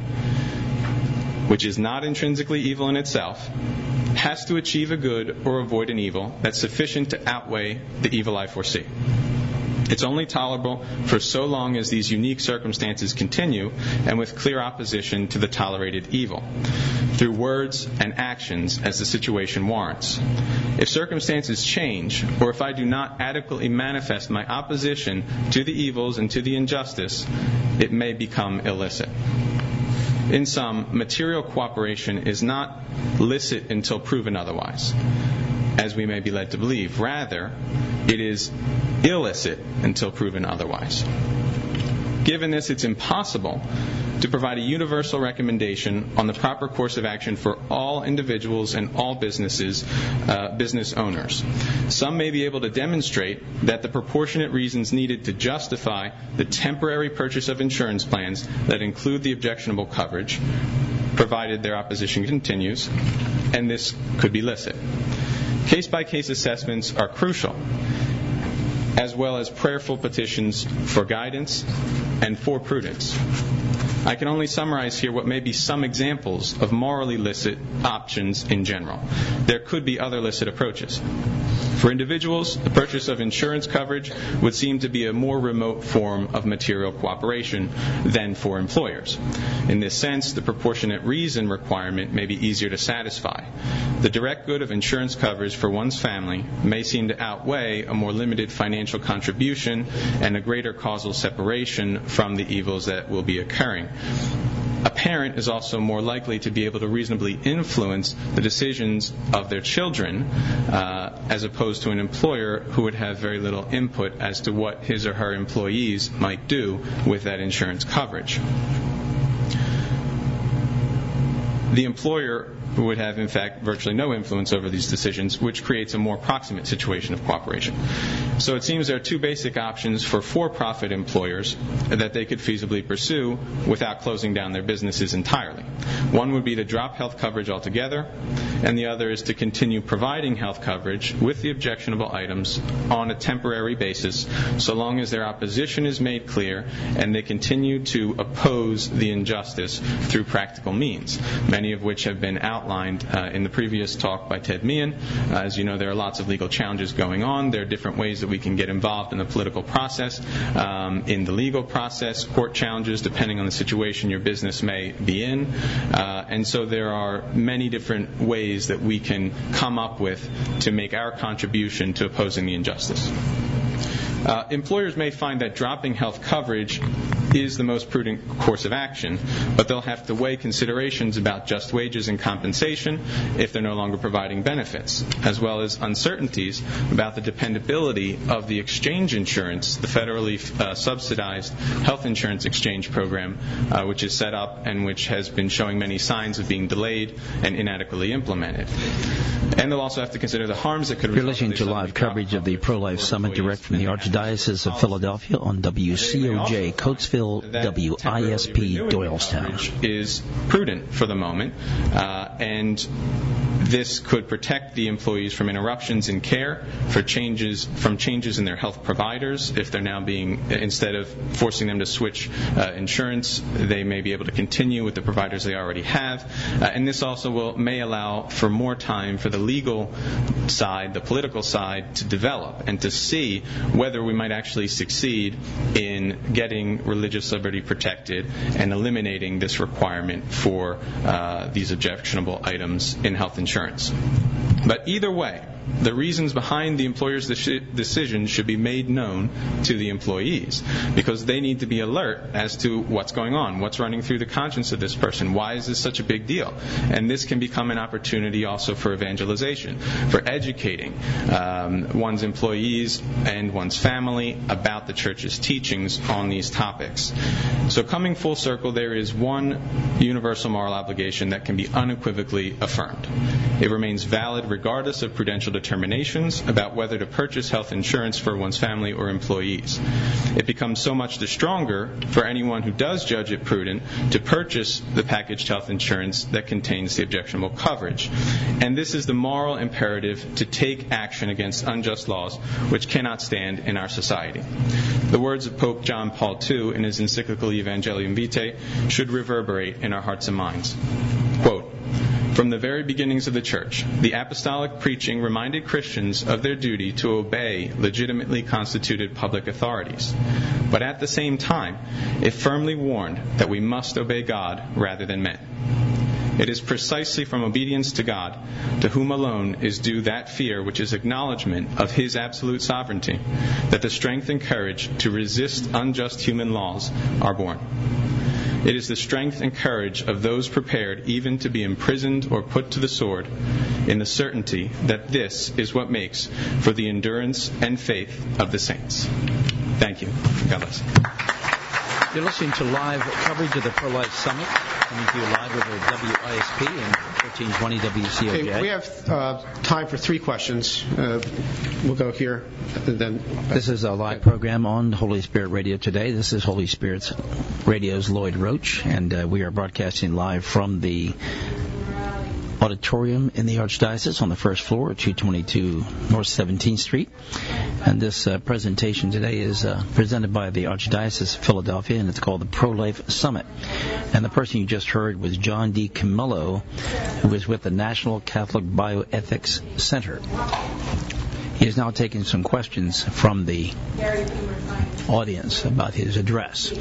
which is not intrinsically evil in itself, has to achieve a good or avoid an evil that's sufficient to outweigh the evil I foresee. It's only tolerable for so long as these unique circumstances continue and with clear opposition to the tolerated evil, through words and actions as the situation warrants. If circumstances change, or if I do not adequately manifest my opposition to the evils and to the injustice, it may become illicit. In sum, material cooperation is not licit until proven otherwise, as we may be led to believe. Rather, it is illicit until proven otherwise. Given this, it's impossible to provide a universal recommendation on the proper course of action for all individuals and all businesses, uh, business owners. Some may be able to demonstrate that the proportionate reasons needed to justify the temporary purchase of insurance plans that include the objectionable coverage, provided their opposition continues, and this could be licit. Case-by-case assessments are crucial, as well as prayerful petitions for guidance and for prudence. I can only summarize here what may be some examples of morally licit options in general. There could be other licit approaches. For individuals, the purchase of insurance coverage would seem to be a more remote form of material cooperation than for employers. In this sense, the proportionate reason requirement may be easier to satisfy. The direct good of insurance coverage for one's family may seem to outweigh a more limited financial contribution and a greater causal separation from the evils that will be occurring. A parent is also more likely to be able to reasonably influence the decisions of their children uh, as opposed to an employer who would have very little input as to what his or her employees might do with that insurance coverage. The employer would have, in fact, virtually no influence over these decisions, which creates a more proximate situation of cooperation. So it seems there are two basic options for for-profit employers that they could feasibly pursue without closing down their businesses entirely. One would be to drop health coverage altogether, and the other is to continue providing health coverage with the objectionable items on a temporary basis, so long as their opposition is made clear and they continue to oppose the injustice through practical means, many of which have been outlined outlined uh, in the previous talk by Ted Meehan. Uh, as you know, there are lots of legal challenges going on. There are different ways that we can get involved in the political process, um, in the legal process, court challenges, depending on the situation your business may be in. Uh, and so there are many different ways that we can come up with to make our contribution to opposing the injustice. Uh, employers may find that dropping health coverage is the most prudent course of action, but they'll have to weigh considerations about just wages and compensation if they're no longer providing benefits, as well as uncertainties about the dependability of the exchange insurance, the federally uh, subsidized health insurance exchange program, uh, which is set up and which has been showing many signs of being delayed and inadequately implemented. And they'll also have to consider the harms that could result. You're listening to live coverage of the Pro-Life Summit direct from the Archdiocese of Philadelphia on W C O J, Coatesville, W I S P, Doylestown. Is prudent for the moment, uh, and this could protect the employees from interruptions in care, for changes from changes in their health providers. If they're now being, instead of forcing them to switch uh, insurance, they may be able to continue with the providers they already have. Uh, and this also will may allow for more time for the legal side, the political side, to develop and to see whether we might actually succeed in getting religious liberty protected and eliminating this requirement for uh, these objectionable items in health insurance. But either way, the reasons behind the employer's decision should be made known to the employees, because they need to be alert as to what's going on, what's running through the conscience of this person, why is this such a big deal? And this can become an opportunity also for evangelization, for educating um, one's employees and one's family about the church's teachings on these topics. So coming full circle, there is one universal moral obligation that can be unequivocally affirmed. It remains valid regardless of prudential determinations about whether to purchase health insurance for one's family or employees. It becomes so much the stronger for anyone who does judge it prudent to purchase the packaged health insurance that contains the objectionable coverage. And this is the moral imperative to take action against unjust laws which cannot stand in our society. The words of Pope John Paul the Second in his encyclical Evangelium Vitae should reverberate in our hearts and minds. Quote, "From the very beginnings of the Church, the apostolic preaching reminded Christians of their duty to obey legitimately constituted public authorities. But at the same time, it firmly warned that we must obey God rather than men. It is precisely from obedience to God, to whom alone is due that fear which is acknowledgement of His absolute sovereignty, that the strength and courage to resist unjust human laws are born. It is the strength and courage of those prepared even to be imprisoned or put to the sword, in the certainty that this is what makes for the endurance and faith of the saints." Thank you. God bless. You're listening to live coverage of the Pro-Life Summit, coming to you live over W I S P and fourteen twenty W C O J. Okay, we have uh, time for three questions. Uh, we'll go here. And then this is a live program on Holy Spirit Radio today. This is Holy Spirit Radio's Lloyd Roach, and uh, we are broadcasting live from the auditorium in the Archdiocese on the first floor at two twenty-two North seventeenth Street. And this uh, presentation today is uh, presented by the Archdiocese of Philadelphia, and it's called the Pro-Life Summit. And the person you just heard was John D. Camillo, who is with the National Catholic Bioethics Center. He is now taking some questions from the audience about his address.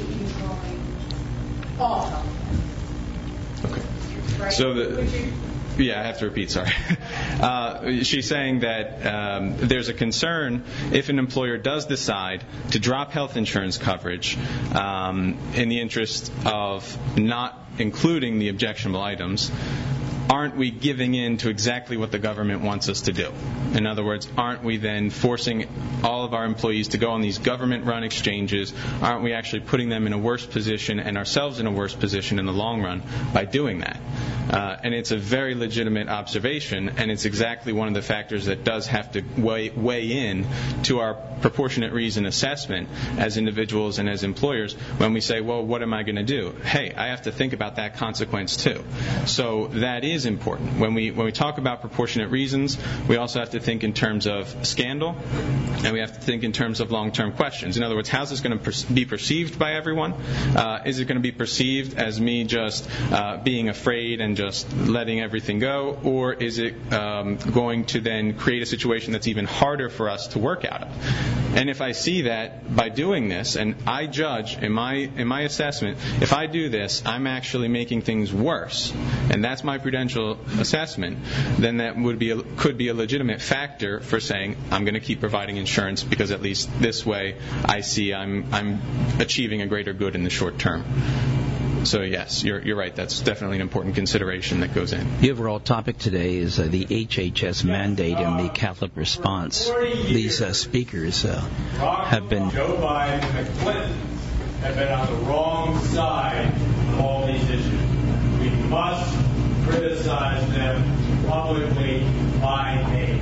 Okay. So the... Yeah, I have to repeat, sorry. Uh, she's saying that um, there's a concern if an employer does decide to drop health insurance coverage um, in the interest of not including the objectionable items, aren't we giving in to exactly what the government wants us to do? In other words, aren't we then forcing all of our employees to go on these government-run exchanges? Aren't we actually putting them in a worse position and ourselves in a worse position in the long run by doing that? Uh, and it's a very legitimate observation, and it's exactly one of the factors that does have to weigh, weigh in to our proportionate reason assessment as individuals and as employers when we say, well, what am I going to do? Hey, I have to think about that consequence too. So that is important. When we when we talk about proportionate reasons, we also have to think in terms of scandal, and we have to think in terms of long-term questions. In other words, how's this going to per- be perceived by everyone? Uh, is it going to be perceived as me just uh, being afraid and just letting everything go, or is it um, going to then create a situation that's even harder for us to work out of? And if I see that by doing this, and I judge in my in my assessment, if I do this, I'm actually making things worse, and that's my prudential assessment, then that would be a, could be a legitimate factor for saying I'm going to keep providing insurance because at least this way I see I'm I'm achieving a greater good in the short term. So yes, you're you're right. That's definitely an important consideration that goes in. The overall topic today is uh, the H H S mandate and the Catholic response. These uh, speakers uh, have been. Joe Biden and Clinton have been on the wrong side of all these issues. We must criticize them publicly by name.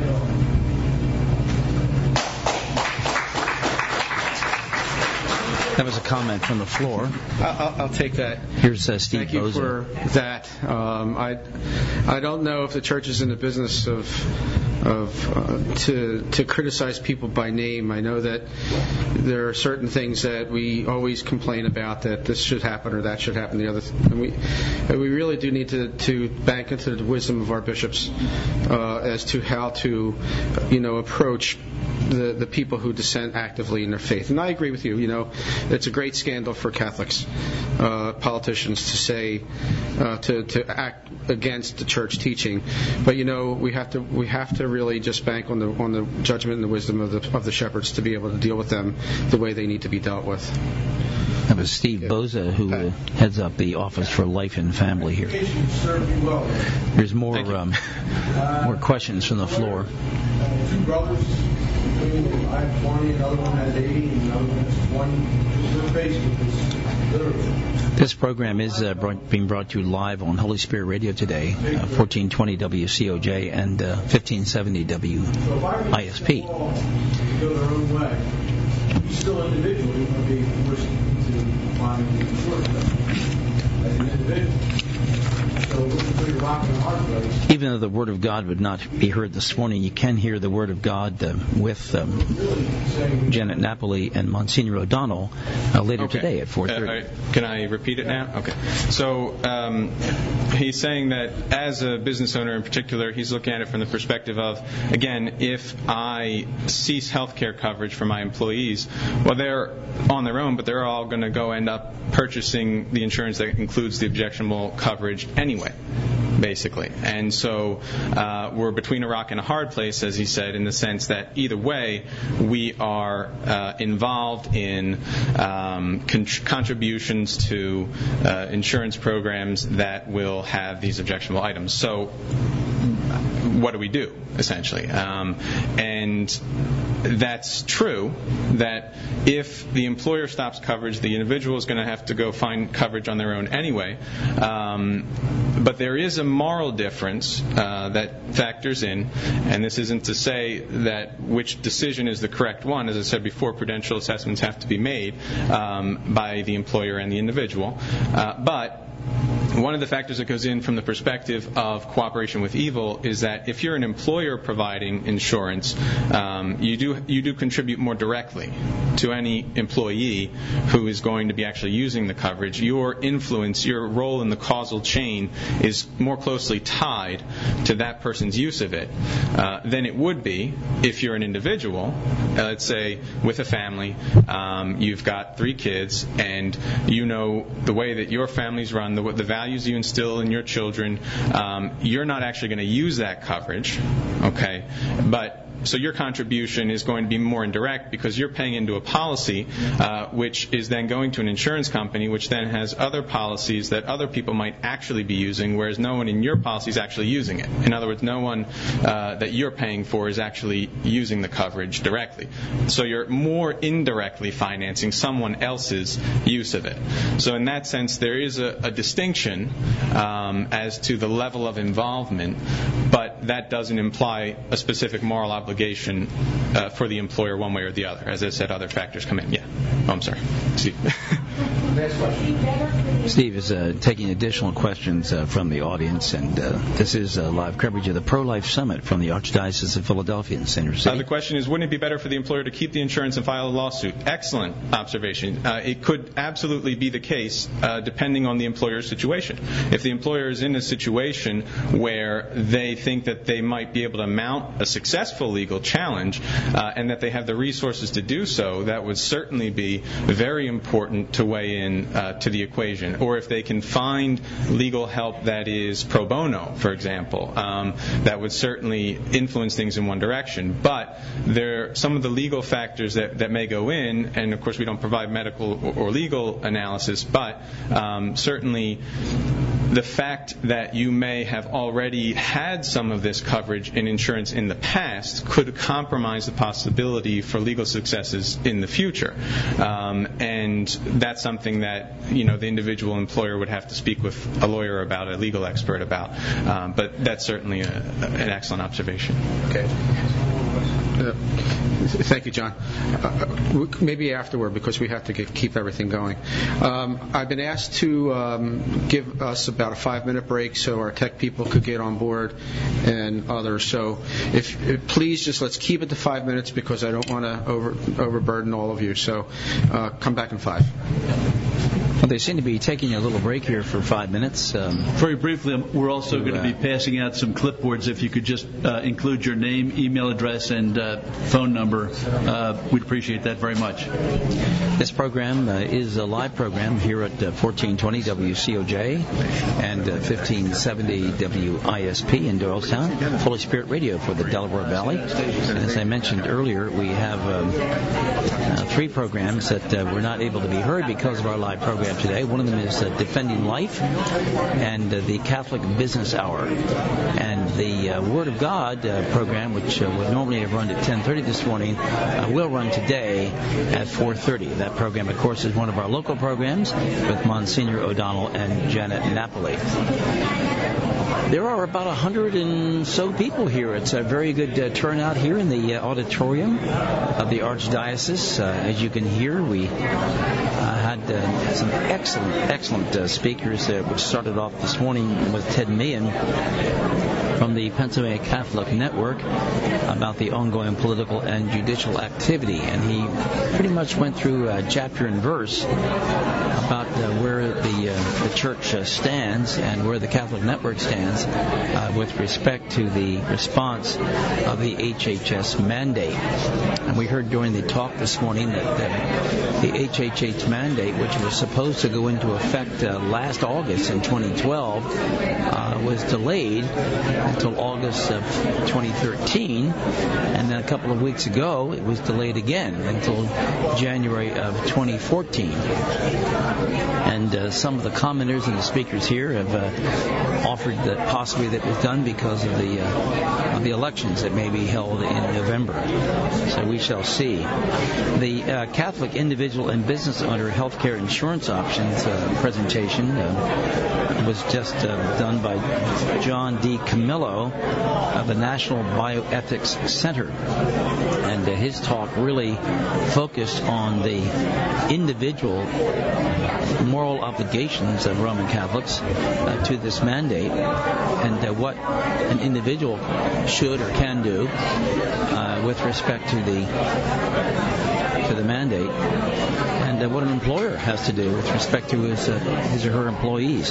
That was a comment from the floor. I'll, I'll take that. Here's uh, Steve Thank you Boza. for that. Um, I I don't know if the church is in the business of of uh, to to criticize people by name. I know that there are certain things that we always complain about, that this should happen or that should happen. The other, th- and we and we really do need to, to bank into the wisdom of our bishops uh, as to how to, you know, approach the the people who dissent actively in their faith. And I agree with you. You know, it's a great scandal for Catholics, uh, politicians to say uh, to to act against the church teaching. But you know, we have to we have to really just bank on the on the judgment and the wisdom of the of the shepherds to be able to deal with them the way they need to be dealt with. That was Steve Boza, who uh, heads up the Office for Life and Family here. There's more um, more questions from the floor. Two brothers. I have twenty, another one has eighty, and another one has twenty. We're faced with this literally. This program is uh, brought, being brought to you live on Holy Spirit Radio today, uh, fourteen twenty W C O J and uh, fifteen seventy W I S P. So go their own way. You still individually are being forced to find the insurance as an individual. Even though the Word of God would not be heard this morning, you can hear the Word of God uh, with um, Janet Napoli and Monsignor O'Donnell uh, later okay. today at four thirty. Uh, can I repeat it now? Okay. So um, he's saying that as a business owner in particular, he's looking at it from the perspective of, again, if I cease health care coverage for my employees, well, they're on their own, but they're all going to go end up purchasing the insurance that includes the objectionable coverage anyway, basically. And so uh, we're between a rock and a hard place, as he said, in the sense that either way, we are uh, involved in um, con- contributions to uh, insurance programs that will have these objectionable items. So what do we do, essentially? Um, and that's true, that if the employer stops coverage, the individual is going to have to go find coverage on their own anyway. Um, but there is a moral difference uh, that factors in, and this isn't to say that which decision is the correct one. As I said before, prudential assessments have to be made um, by the employer and the individual. Uh, but one of the factors that goes in from the perspective of cooperation with evil is that if you're an employer providing insurance, um, you do you do contribute more directly to any employee who is going to be actually using the coverage. Your influence, your role in the causal chain is more closely tied to that person's use of it uh, than it would be if you're an individual. Uh, let's say with a family, um, you've got three kids, and you know the way that your family's run, the, the values you instill in your children. Um, you're not actually going to use that coverage, okay? But so your contribution is going to be more indirect because you're paying into a policy uh, which is then going to an insurance company, which then has other policies that other people might actually be using, whereas no one in your policy is actually using it. In other words, no one uh, that you're paying for is actually using the coverage directly. So you're more indirectly financing someone else's use of it. So in that sense, there is a, a distinction um, as to the level of involvement, but that doesn't imply a specific moral obligation uh, for the employer one way or the other. As I said, other factors come in. Yeah. Oh, I'm sorry. Steve. Steve is uh, taking additional questions uh, from the audience, and uh, this is uh, live coverage of the Pro-Life Summit from the Archdiocese of Philadelphia in Center City. Uh, the question is, wouldn't it be better for the employer to keep the insurance and file a lawsuit? Excellent observation. Uh, it could absolutely be the case, uh, depending on the employer's situation. If the employer is in a situation where they think that they might be able to mount a successful legal challenge uh, and that they have the resources to do so, that would certainly be very important to weigh in uh, to the equation. Or if they can find legal help that is pro bono, for example, um, that would certainly influence things in one direction. But there are some of the legal factors that, that may go in, and of course we don't provide medical or, or legal analysis, but um, certainly the fact that you may have already had some of this coverage in insurance in the past could compromise the possibility for legal successes in the future. Um, and that's something that, you know, the individual employer would have to speak with a lawyer about, a legal expert about. Um, but that's certainly a, an excellent observation. Okay. Uh, thank you, John. Uh, maybe afterward, because we have to get, keep everything going. Um, I've been asked to um, give us about a five-minute break so our tech people could get on board and others. So, if, if please, just let's keep it to five minutes because I don't want to over overburden all of you. So, uh, come back in five. Well, they seem to be taking a little break here for five minutes. Um, Very briefly, we're also to, going to be passing out some clipboards. If you could just uh, include your name, email address, and uh, phone number, uh, we'd appreciate that very much. This program uh, is a live program here at uh, fourteen twenty W C O J and uh, fifteen seventy W I S P in Doylestown, Holy Spirit Radio for the Delaware Valley. And as I mentioned earlier, we have um, uh, three programs that uh, were not able to be heard because of our live program today. One of them is uh, Defending Life and uh, the Catholic Business Hour. And the uh, Word of God uh, program, which uh, would normally have run at ten thirty this morning, uh, will run today at four thirty. That program, of course, is one of our local programs with Monsignor O'Donnell and Janet Napoli. There are about a hundred and so people here. It's a very good uh, turnout here in the uh, auditorium of the Archdiocese. Uh, as you can hear, we uh, had uh, some excellent, excellent uh, speakers, uh, which started off this morning with Ted Meehan from the Pennsylvania Catholic Network about the ongoing political and judicial activity. And he pretty much went through uh, chapter and verse about uh, where the uh, the church uh, stands and where the Catholic Network stands uh, with respect to the response of the H H S mandate. And we heard during the talk this morning that uh, the H H S mandate, which was supposed to go into effect uh, last August in twenty twelve, uh, was delayed until August of twenty thirteen, and then a couple of weeks ago it was delayed again until January of twenty fourteen. And uh, some of the commenters and the speakers here have uh, offered that possibly that was done because of the uh, of the elections that may be held in November. So we shall see. The uh, Catholic Individual and Business Owner Healthcare Insurance Options uh, presentation uh, was just uh, done by John D. Camillo of the National Bioethics Center. And and uh, his talk really focused on the individual moral obligations of Roman Catholics uh, to this mandate, and uh, what an individual should or can do uh, with respect to the to the mandate, and uh, what an employer has to do with respect to his uh, his or her employees.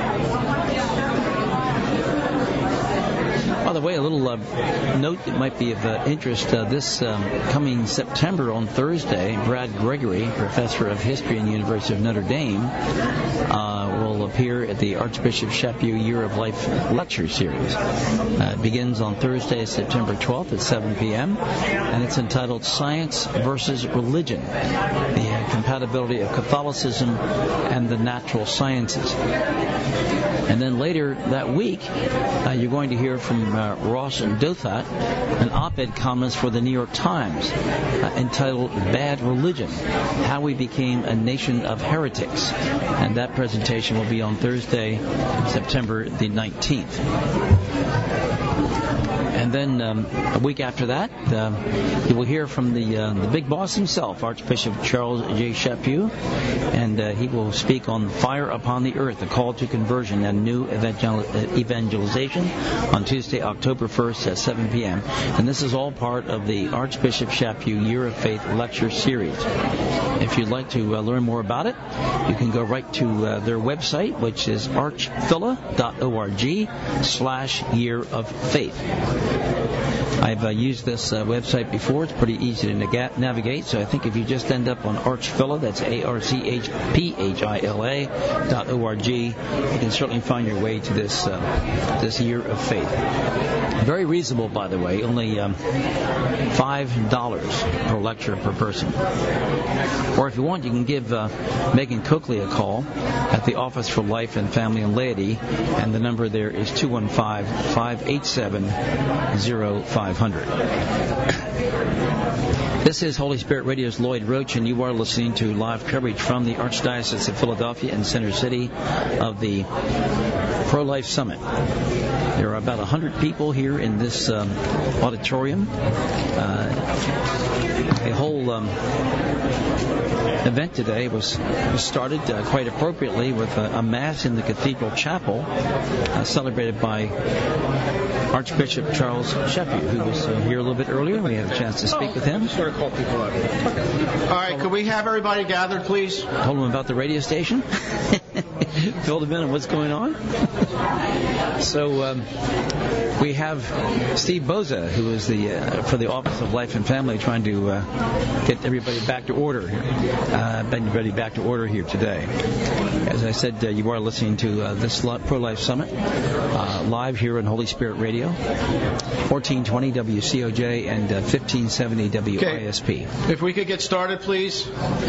By the way, a little uh, note that might be of uh, interest. Uh, this um, coming September on Thursday, Brad Gregory, professor of history in the University of Notre Dame, uh, will appear at the Archbishop Chaput Year of Life lecture series. Uh, it begins on Thursday, September twelfth at seven p.m., and it's entitled Science versus Religion, the uh, compatibility of Catholicism and the natural sciences. And then later that week, uh, you're going to hear from uh, Ross Douthat, an op-ed columnist for the New York Times, uh, entitled Bad Religion, How We Became a Nation of Heretics. And that presentation will be on Thursday, September the nineteenth. And then um, a week after that, uh, you will hear from the uh, the big boss himself, Archbishop Charles J. Chaput, and uh, he will speak on Fire Upon the Earth, a call to conversion and new evangel- evangelization on Tuesday, October first at seven p.m. And this is all part of the Archbishop Chaput Year of Faith lecture series. If you'd like to uh, learn more about it, you can go right to uh, their website, which is archphila dot org slash year of faith. I've uh, used this uh, website before. It's pretty easy to nega- navigate, so I think if you just end up on Archphila, that's A R C H P H I L A dot O R G, you can certainly find your way to this uh, this year of faith. Very reasonable, by the way, only um, five dollars per lecture per person. Or if you want, you can give uh, Megan Coakley a call at the Office for Life and Family and Laity, and the number there is two one five, five eight seven, zero five zero zero. This is Holy Spirit Radio's Lloyd Roach, and you are listening to live coverage from the Archdiocese of Philadelphia and Center City of the Pro-Life Summit. There are about one hundred people here in this um, auditorium. Uh, a whole um, event today was, was started uh, quite appropriately with a, a Mass in the Cathedral Chapel uh, celebrated by Archbishop Charles Chaput, who was uh, here a little bit earlier. We had a chance to speak with him. Sort of call people out. Okay. All right, could we have everybody gathered, please? Told them about the radio station. Filled them in on what's going on. So um, we have Steve Boza, who is the uh, for the Office of Life and Family, trying to uh, get everybody back to order here. Uh, everybody back to order here today. As I said, uh, you are listening to uh, this Pro-Life Summit uh, live here on Holy Spirit Radio, fourteen twenty W C O J and uh, fifteen seventy W I S P. Okay. If we could get started, please.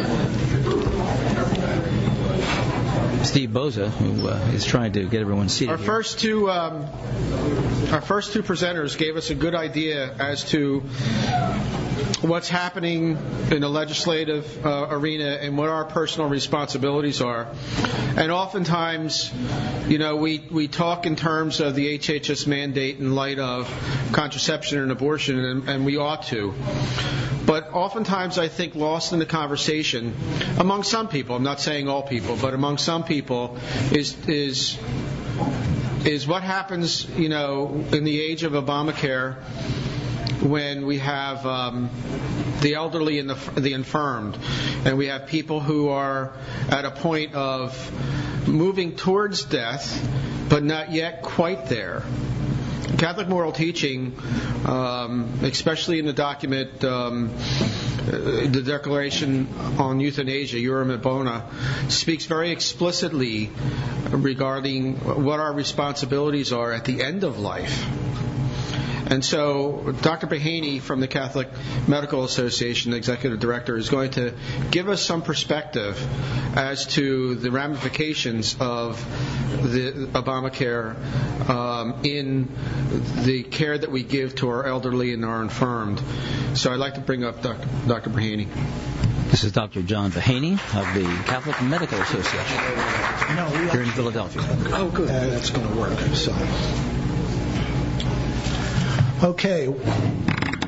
Steve Boza, who uh, is trying to get everyone seated. Our here. first two, um, our first two presenters gave us a good idea as to what's happening in the legislative uh, arena and what our personal responsibilities are. And oftentimes, you know, we, we talk in terms of the H H S mandate in light of contraception and abortion, and, and we ought to. But oftentimes I think lost in the conversation among some people, I'm not saying all people, but among some people, is is is what happens, you know, in the age of Obamacare when we have um, the elderly and the, the infirmed, and we have people who are at a point of moving towards death, but not yet quite there. Catholic moral teaching, um, especially in the document, um, the Declaration on Euthanasia, Urim et Bona, speaks very explicitly regarding what our responsibilities are at the end of life. And so Doctor Behaney from the Catholic Medical Association, the Executive Director, is going to give us some perspective as to the ramifications of the Obamacare um, in the care that we give to our elderly and our infirmed. So I'd like to bring up Doctor Doctor Behaney. This is Doctor John Behaney of the Catholic Medical Association no, we here in Philadelphia. Oh, good. Uh, that's going to work. So. Okay.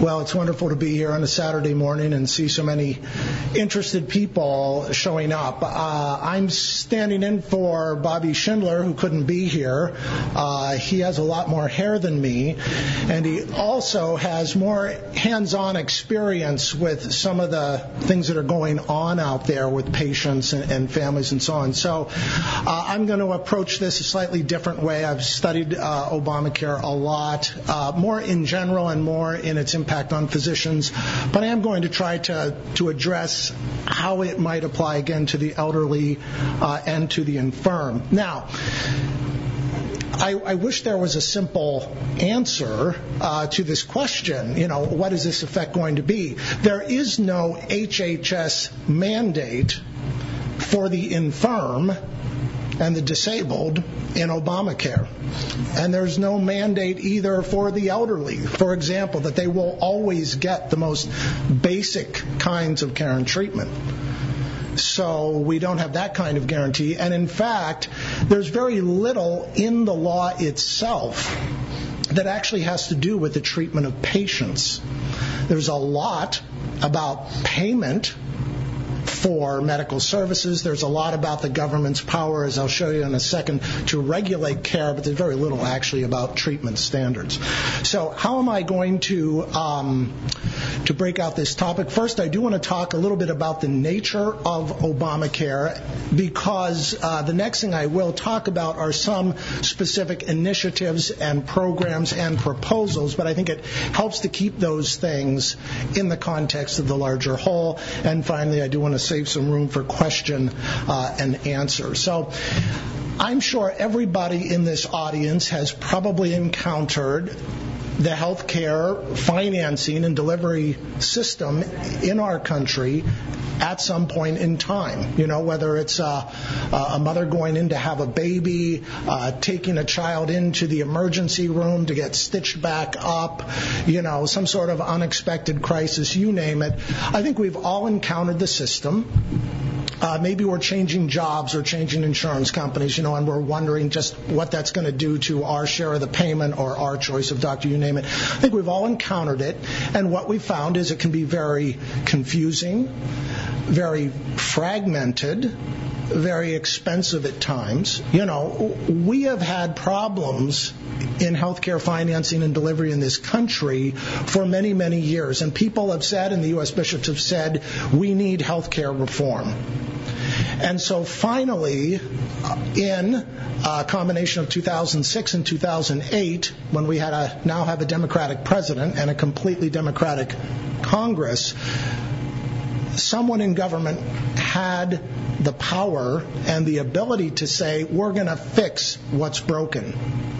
Well, it's wonderful to be here on a Saturday morning and see so many interested people showing up. Uh, I'm standing in for Bobby Schindler, who couldn't be here. Uh, he has a lot more hair than me, and he also has more hands-on experience with some of the things that are going on out there with patients and, and families and so on. So uh, I'm going to approach this a slightly different way. I've studied uh, Obamacare a lot, uh, more in general and more in its impact on physicians, but I am going to try to, to address how it might apply again to the elderly uh, and to the infirm. Now, I, I wish there was a simple answer uh, to this question. You know, what is this effect going to be? There is no H H S mandate for the infirm and the disabled in Obamacare. And there's no mandate either for the elderly, for example, that they will always get the most basic kinds of care and treatment. So we don't have that kind of guarantee. And in fact, there's very little in the law itself that actually has to do with the treatment of patients. There's a lot about payment for medical services. There's a lot about the government's power, as I'll show you in a second, to regulate care, but there's very little actually about treatment standards. So how am I going to um, to break out this topic? First, I do want to talk a little bit about the nature of Obamacare, because uh, the next thing I will talk about are some specific initiatives and programs and proposals, but I think it helps to keep those things in the context of the larger whole. And finally, I do want to save some room for question uh, and answer. So I'm sure everybody in this audience has probably encountered the healthcare financing and delivery system in our country at some point in time. You know, whether it's a, a mother going in to have a baby, uh, taking a child into the emergency room to get stitched back up, you know, some sort of unexpected crisis, you name it. I think we've all encountered the system. Uh, maybe we're changing jobs or changing insurance companies, you know, and we're wondering just what that's going to do to our share of the payment or our choice of doctor, you name it. I think we've all encountered it, and what we found is it can be very confusing, very fragmented, very expensive at times. You know, we have had problems in healthcare financing and delivery in this country for many, many years, and people have said, and the U S bishops have said, we need healthcare reform. And so finally, in a combination of two thousand six and two thousand eight, when we had a, now have a Democratic president and a completely Democratic Congress, someone in government had the power and the ability to say, we're going to fix what's broken.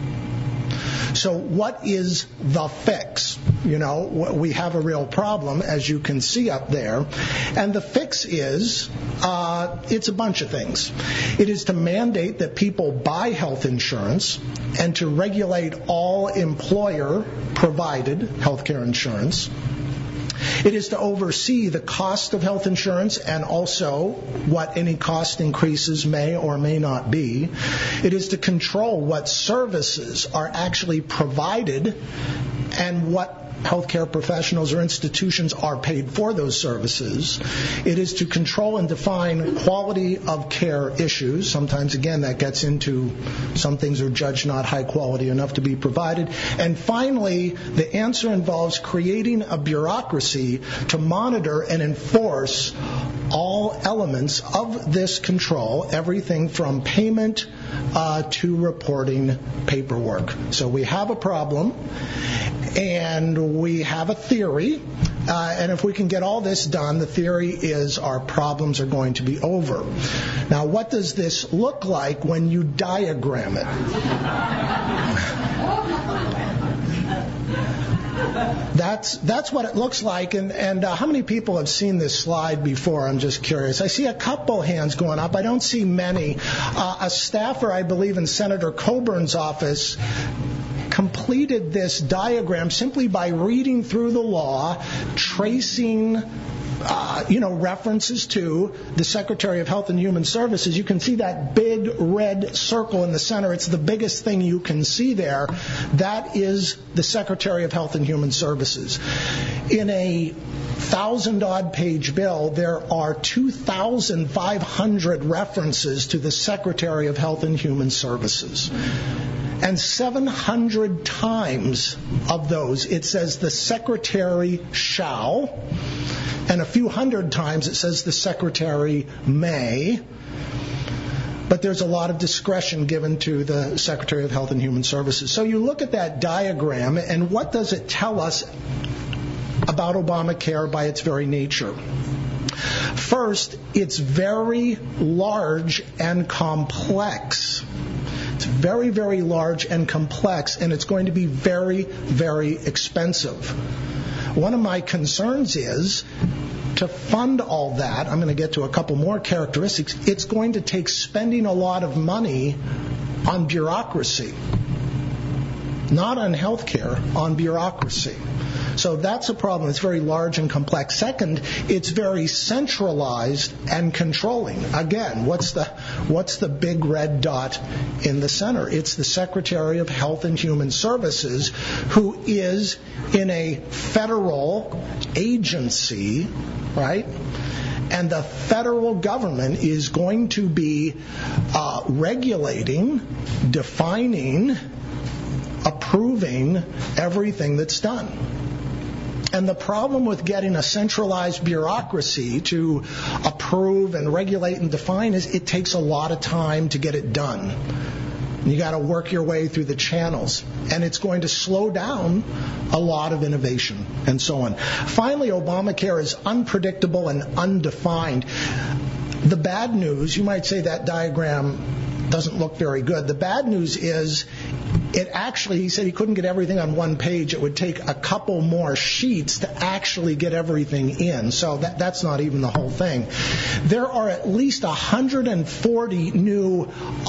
So what is the fix? You know, we have a real problem, as you can see up there. And the fix is, uh, it's a bunch of things. It is to mandate that people buy health insurance and to regulate all employer-provided health care insurance. It is to oversee the cost of health insurance and also what any cost increases may or may not be. It is to control what services are actually provided and what healthcare professionals or institutions are paid for those services. It is to control and define quality of care issues. Sometimes, again, that gets into some things are judged not high quality enough to be provided. And finally, the answer involves creating a bureaucracy to monitor and enforce all elements of this control, everything from payment uh, to reporting paperwork. So we have a problem, and we have a theory, uh, and if we can get all this done, the theory is our problems are going to be over. Now, what does this look like when you diagram it? That's that's what it looks like, and, and uh, how many people have seen this slide before? I'm just curious. I see a couple hands going up. I don't see many. Uh, a staffer, I believe, in Senator Coburn's office completed this diagram simply by reading through the law, tracing uh, you know, references to the Secretary of Health and Human Services. You can see that big red circle in the center. It's the biggest thing you can see there. That is the Secretary of Health and Human Services. In a thousand-odd page bill, there are two thousand five hundred references to the Secretary of Health and Human Services. And seven hundred times of those, it says the Secretary shall, and a few hundred times it says the Secretary may. But there's a lot of discretion given to the Secretary of Health and Human Services. So you look at that diagram, and what does it tell us about Obamacare by its very nature? First, it's very large and complex. It's very, very large and complex, and it's going to be very, very expensive. One of my concerns is to fund all that. I'm going to get to a couple more characteristics. It's going to take spending a lot of money on bureaucracy, not on health care, on bureaucracy. So that's a problem. It's very large and complex. Second, it's very centralized and controlling. Again, what's the what's the big red dot in the center? It's the Secretary of Health and Human Services, who is in a federal agency, right? And the federal government is going to be uh, regulating, defining, approving everything that's done. And the problem with getting a centralized bureaucracy to approve and regulate and define is it takes a lot of time to get it done. You got to work your way through the channels. And it's going to slow down a lot of innovation and so on. Finally, Obamacare is unpredictable and undefined. The bad news, you might say that diagram doesn't look very good. The bad news is it actually, he said he couldn't get everything on one page. It would take a couple more sheets to actually get everything in. So that, that's not even the whole thing. There are at least one hundred forty new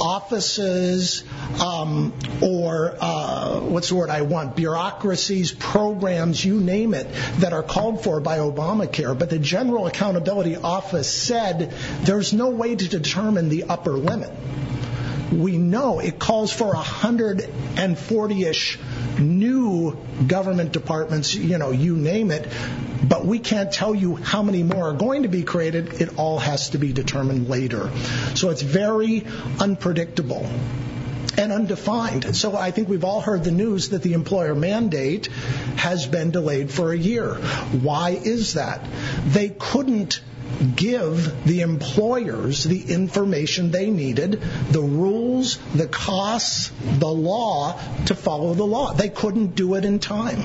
offices um, or, uh, what's the word I want, bureaucracies, programs, you name it, that are called for by Obamacare. But the General Accountability Office said there's no way to determine the upper limit. We know it calls for one hundred forty-ish new government departments, you know, you name it, but we can't tell you how many more are going to be created. It all has to be determined later. So it's very unpredictable and undefined. So I think we've all heard the news that the employer mandate has been delayed for a year. Why is that? They couldn't give the employers the information they needed, the rules, the costs, the law, to follow the law. They couldn't do it in time.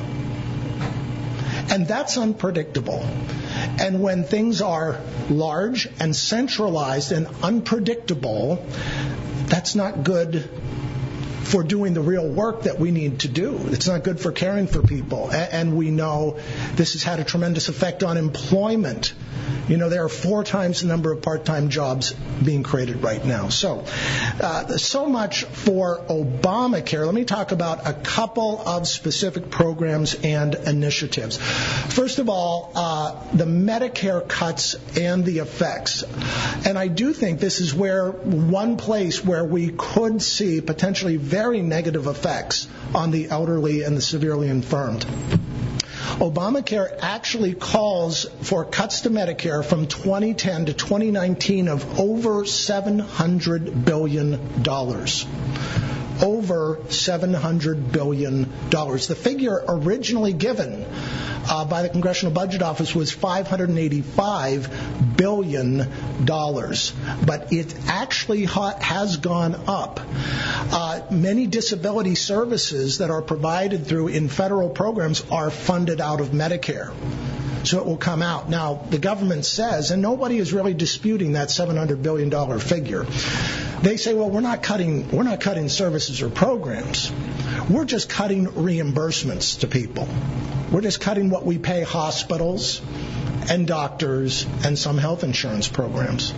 And that's unpredictable. And when things are large and centralized and unpredictable, that's not good for doing the real work that we need to do. It's not good for caring for people. And we know this has had a tremendous effect on employment. You know, there are four times the number of part-time jobs being created right now. So, uh, so much for Obamacare. Let me talk about a couple of specific programs and initiatives. First of all, uh, the Medicare cuts and the effects. And I do think this is where one place where we could see potentially very negative effects on the elderly and the severely infirmed. Obamacare actually calls for cuts to Medicare from twenty ten to twenty nineteen of over seven hundred billion dollars. Over seven hundred billion dollars. The figure originally given uh, by the Congressional Budget Office was five hundred eighty-five billion dollars. But it actually ha- has gone up. Uh, many disability services that are provided through in federal programs are funded out of Medicare. So it will come out. Now, the government says, and nobody is really disputing that seven hundred billion dollars figure. They say, well, we're not cutting we're not cutting services or programs. We're just cutting reimbursements to people. We're just cutting what we pay hospitals and doctors and some health insurance programs.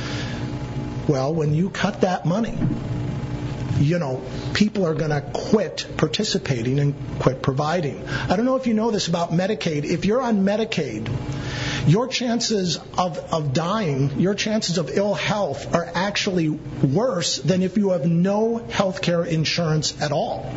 Well, when you cut that money, you know, people are going to quit participating and quit providing. I don't know if you know this about Medicaid. If you're on Medicaid, your chances of, of dying, your chances of ill health are actually worse than if you have no health care insurance at all.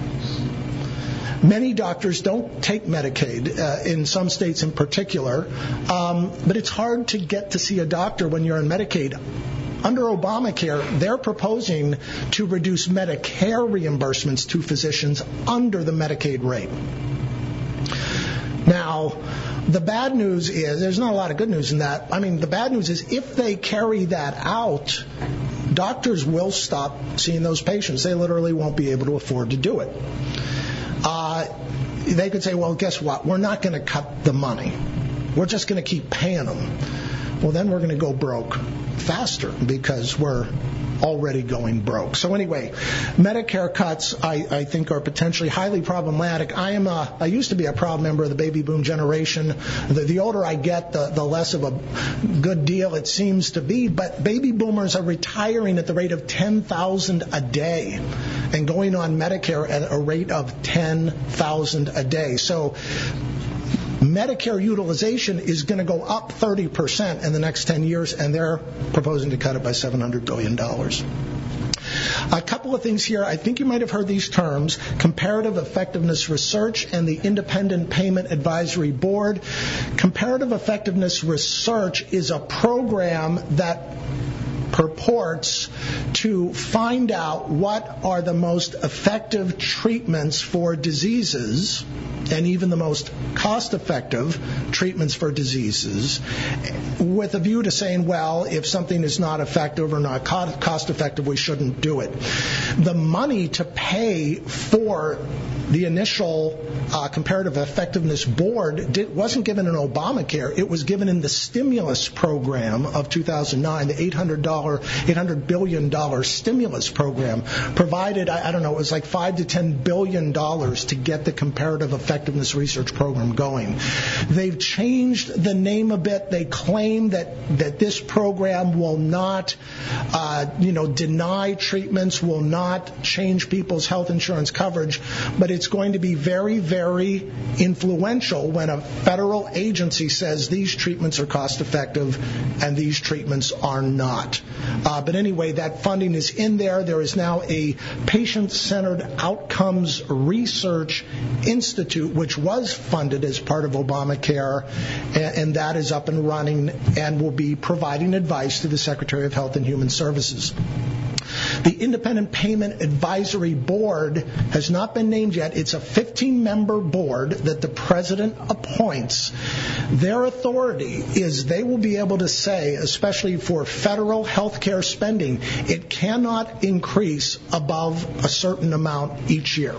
Many doctors don't take Medicaid, uh, in some states in particular, um, but it's hard to get to see a doctor when you're on Medicaid. Under Obamacare, they're proposing to reduce Medicare reimbursements to physicians under the Medicaid rate. Now, the bad news is, there's not a lot of good news in that. I mean, the bad news is if they carry that out, doctors will stop seeing those patients. They literally won't be able to afford to do it. Uh, they could say, well, guess what? We're not going to cut the money. We're just going to keep paying them. Well, then we're going to go broke faster because we're already going broke. So anyway, Medicare cuts, I, I think, are potentially highly problematic. I am a, I used to be a proud member of the baby boom generation. The, the older I get, the, the less of a good deal it seems to be. But baby boomers are retiring at the rate of ten thousand a day and going on Medicare at a rate of ten thousand a day. So Medicare utilization is going to go up thirty percent in the next ten years, and they're proposing to cut it by seven hundred billion dollars. A couple of things here. I think you might have heard these terms: Comparative Effectiveness Research and the Independent Payment Advisory Board. Comparative Effectiveness Research is a program that purports to find out what are the most effective treatments for diseases and even the most cost-effective treatments for diseases, with a view to saying, well, if something is not effective or not cost-effective, we shouldn't do it. The money to pay for the initial uh, Comparative Effectiveness Board did, wasn't given in Obamacare. It was given in the stimulus program of two thousand nine, the eight hundred billion dollars stimulus program provided, I, I don't know, it was like five to ten billion dollars to get the Comparative Effectiveness Research Program going. They've changed the name a bit. They claim that, that this program will not, uh, you know, deny treatments, will not change people's health insurance coverage, but it's going to be very, very influential when a federal agency says these treatments are cost effective and these treatments are not. Uh, but anyway, that funding is in there. There is now a patient-centered outcomes research institute, which was funded as part of Obamacare, and, and that is up and running and will be providing advice to the Secretary of Health and Human Services. The Independent Payment Advisory Board has not been named yet. It's a fifteen-member board that the President appoints. Their authority is they will be able to say, especially for federal health care spending, it cannot increase above a certain amount each year.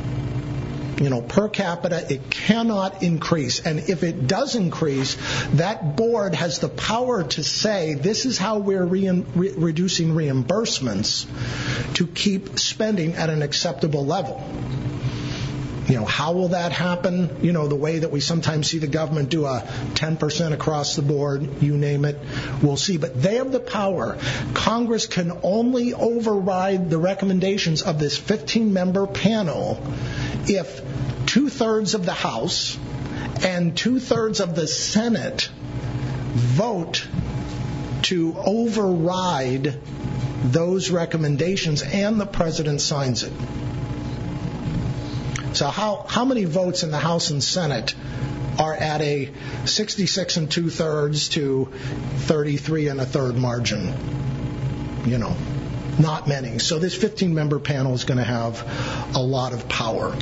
You know, per capita, it cannot increase. And if it does increase, that board has the power to say, this is how we're re- re- reducing reimbursements to keep spending at an acceptable level. You know, how will that happen? You know, the way that we sometimes see the government do a ten percent across the board, you name it, we'll see. But they have the power. Congress can only override the recommendations of this fifteen-member panel if two-thirds of the House and two-thirds of the Senate vote to override those recommendations and the President signs it. So how, how many votes in the House and Senate are at a sixty-six and two-thirds to thirty-three and a third margin? You know, not many. So this fifteen-member panel is going to have a lot of power.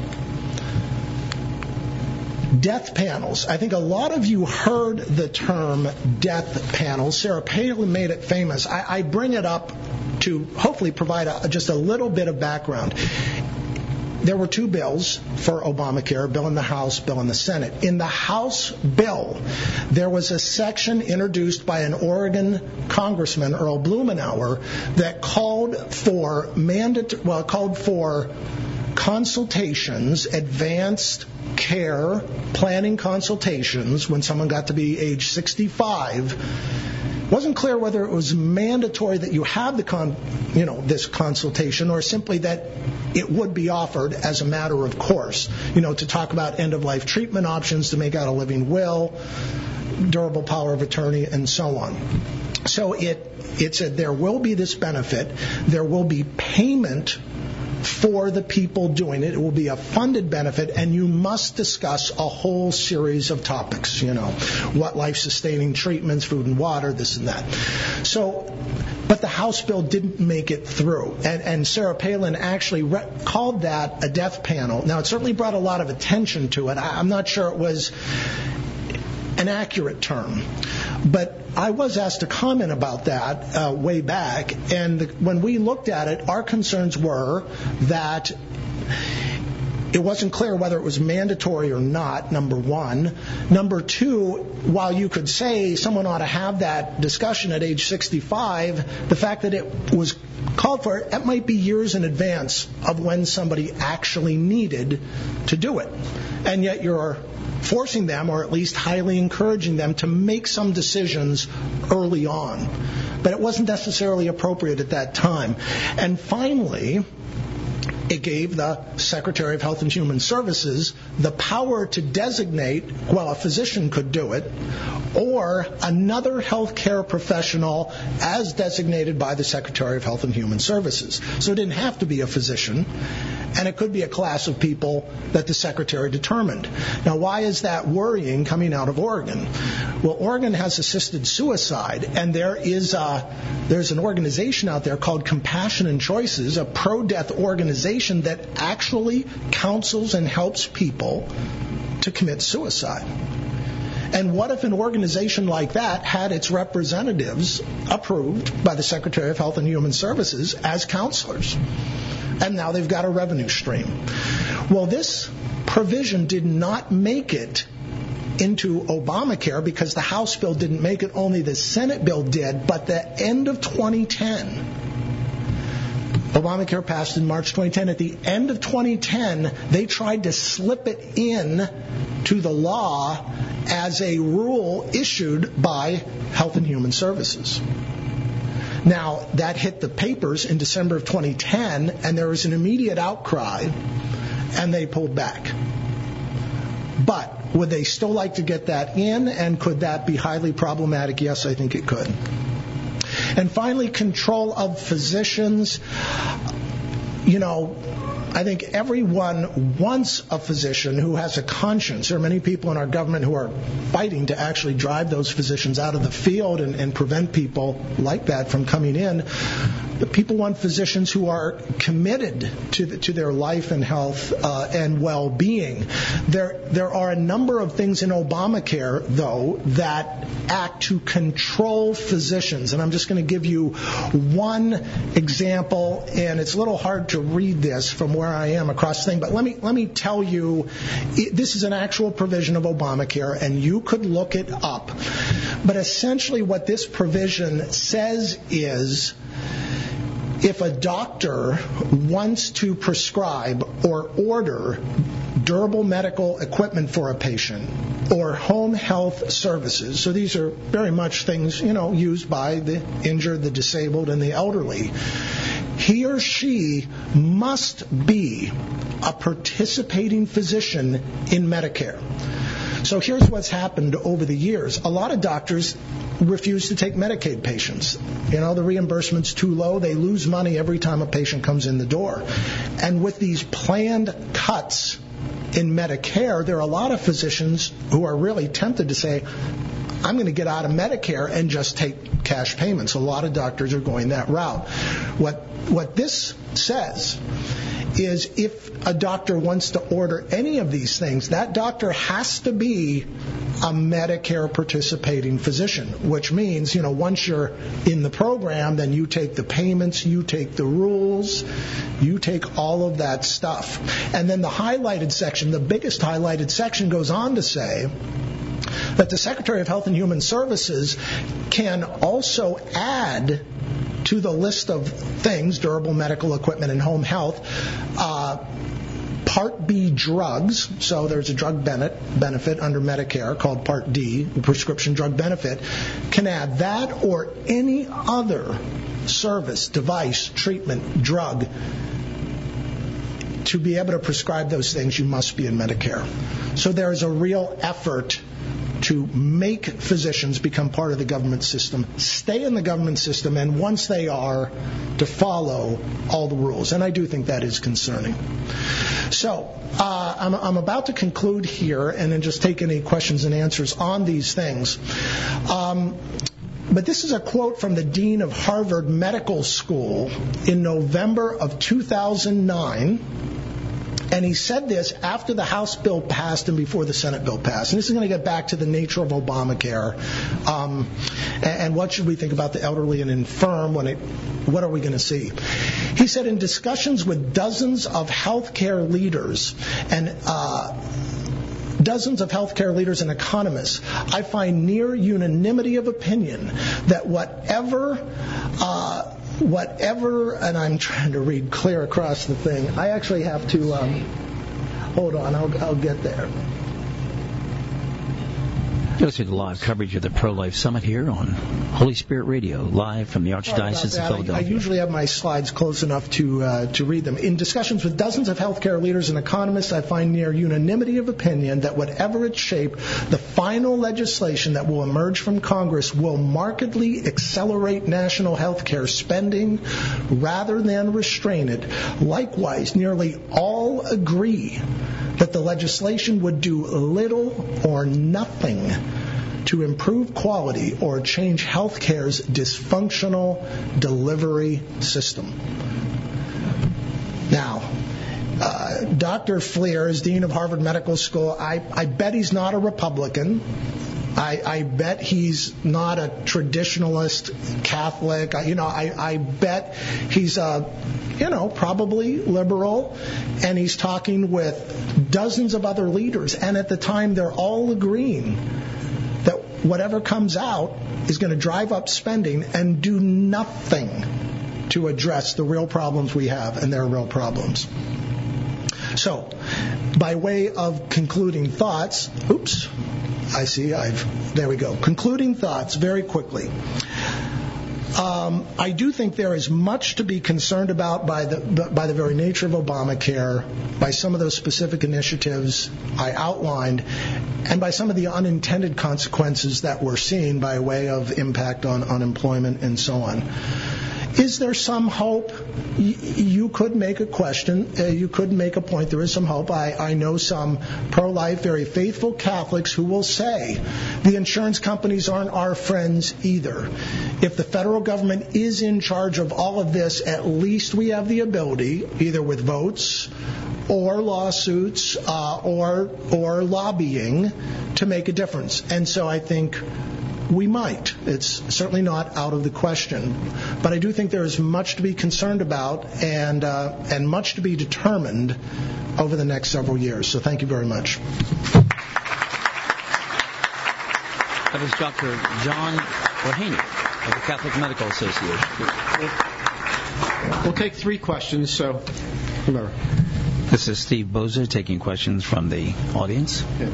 Death panels. I think a lot of you heard the term death panels. Sarah Palin made it famous. I, I bring it up to hopefully provide a, just a little bit of background. There were two bills for Obamacare, a bill in the House, bill in the Senate. In the House bill, there was a section introduced by an Oregon congressman, Earl Blumenauer, that called for mandatory, well, called for consultations, advanced care planning consultations when someone got to be age sixty-five. It wasn't clear whether it was mandatory that you have the con, you know, this consultation, or simply that it would be offered as a matter of course. You know, to talk about end-of-life treatment options, to make out a living will, durable power of attorney, and so on. So it it said there will be this benefit, there will be payment for the people doing it. It will be a funded benefit, and you must discuss a whole series of topics, you know, what life-sustaining treatments, food and water, this and that. So, but the House bill didn't make it through, and, and Sarah Palin actually re- called that a death panel. Now, it certainly brought a lot of attention to it. I, I'm not sure it was an accurate term, but I was asked to comment about that uh, way back, and the, when we looked at it, our concerns were that it wasn't clear whether it was mandatory or not, number one. Number two, while you could say someone ought to have that discussion at age sixty-five, the fact that it was called for, it might be years in advance of when somebody actually needed to do it. And yet you're forcing them, or at least highly encouraging them, to make some decisions early on. But it wasn't necessarily appropriate at that time. And finally, it gave the Secretary of Health and Human Services the power to designate, well, a physician could do it, or another health care professional as designated by the Secretary of Health and Human Services. So it didn't have to be a physician, and it could be a class of people that the Secretary determined. Now, why is that worrying coming out of Oregon? Well, Oregon has assisted suicide, and there is a, there's an organization out there called Compassion and Choices, a pro-death organization that actually counsels and helps people to commit suicide. And what if an organization like that had its representatives approved by the Secretary of Health and Human Services as counselors? And now they've got a revenue stream. Well, this provision did not make it into Obamacare because the House bill didn't make it, only the Senate bill did. But the end of twenty ten, Obamacare passed in March twenty ten. At the end of twenty ten, they tried to slip it in to the law as a rule issued by Health and Human Services. Now, that hit the papers in December of twenty ten, and there was an immediate outcry, and they pulled back. But would they still like to get that in, and could that be highly problematic? Yes, I think it could. And finally, control of physicians. You know, I think everyone wants a physician who has a conscience. There are many people in our government who are fighting to actually drive those physicians out of the field and, and prevent people like that from coming in. But people want physicians who are committed to the, to their life and health uh, and well-being. There, there are a number of things in Obamacare, though, that act to control physicians. And I'm just going to give you one example, and it's a little hard to read this from where I am across the thing, but let me let me tell you, it, this is an actual provision of Obamacare, and you could look it up. But essentially what this provision says is, if a doctor wants to prescribe or order durable medical equipment for a patient or home health services, so these are very much things, you know, used by the injured, the disabled, and the elderly, he or she must be a participating physician in Medicare. So here's what's happened over the years. A lot of doctors refuse to take Medicaid patients. You know, the reimbursement's too low. They lose money every time a patient comes in the door. And with these planned cuts in Medicare, there are a lot of physicians who are really tempted to say, I'm going to get out of Medicare and just take cash payments. A lot of doctors are going that route. What what this says is if a doctor wants to order any of these things, that doctor has to be a Medicare participating physician, which means, you know, once you're in the program, then you take the payments, you take the rules, you take all of that stuff. And then the highlighted section, the biggest highlighted section, goes on to say that the Secretary of Health and Human Services can also add to the list of things, durable medical equipment and home health, uh, Part B drugs. So there's a drug benefit under Medicare called Part D, the prescription drug benefit, can add that or any other service, device, treatment, drug. To be able to prescribe those things, you must be in Medicare. So there is a real effort to make physicians become part of the government system, stay in the government system, and once they are, to follow all the rules. And I do think that is concerning. So uh, I'm, I'm about to conclude here and then just take any questions and answers on these things. Um, But this is a quote from the dean of Harvard Medical School in November of two thousand nine. And he said this after the House bill passed and before the Senate bill passed. And this is going to get back to the nature of Obamacare. Um, and, and what should we think about the elderly and infirm? When it, what are we going to see? He said, in discussions with dozens of healthcare leaders and uh, dozens of healthcare leaders and economists, I find near unanimity of opinion that whatever, uh, whatever, and I'm trying to read clear across the thing. I actually have to, um, hold on, I'll, I'll get there. You'll see the live coverage of the Pro-Life Summit here on Holy Spirit Radio, live from the Archdiocese of Philadelphia. I, I usually have my slides close enough to uh, to read them. In discussions with dozens of healthcare leaders and economists, I find near unanimity of opinion that whatever its shape, the final legislation that will emerge from Congress will markedly accelerate national healthcare spending rather than restrain it. Likewise, nearly all agree that the legislation would do little or nothing to improve quality or change healthcare's dysfunctional delivery system. Now, uh, Doctor Fleer is dean of Harvard Medical School. I, I bet he's not a Republican. I, I bet he's not a traditionalist Catholic. I, you know, I, I bet he's a, you know, probably liberal, and he's talking with dozens of other leaders, and at the time they're all agreeing that whatever comes out is going to drive up spending and do nothing to address the real problems we have, and they're real problems. So, by way of concluding thoughts, oops, I see I've, there we go. Concluding thoughts very quickly. Um, I do think there is much to be concerned about by the by the very nature of Obamacare, by some of those specific initiatives I outlined, and by some of the unintended consequences that we're seeing by way of impact on unemployment and so on. Is there some hope? You could make a question. Uh, you could make a point. There is some hope. I, I know some pro-life, very faithful Catholics who will say the insurance companies aren't our friends either. If the federal government is in charge of all of this, at least we have the ability, either with votes or lawsuits uh, or or lobbying, to make a difference. And so I think we might. It's certainly not out of the question. But I do think there is much to be concerned about and uh, and much to be determined over the next several years. So thank you very much. That was Doctor John Raheny of the Catholic Medical Association. We'll take three questions, so remember. This is Steve Boza taking questions from the audience. Yeah.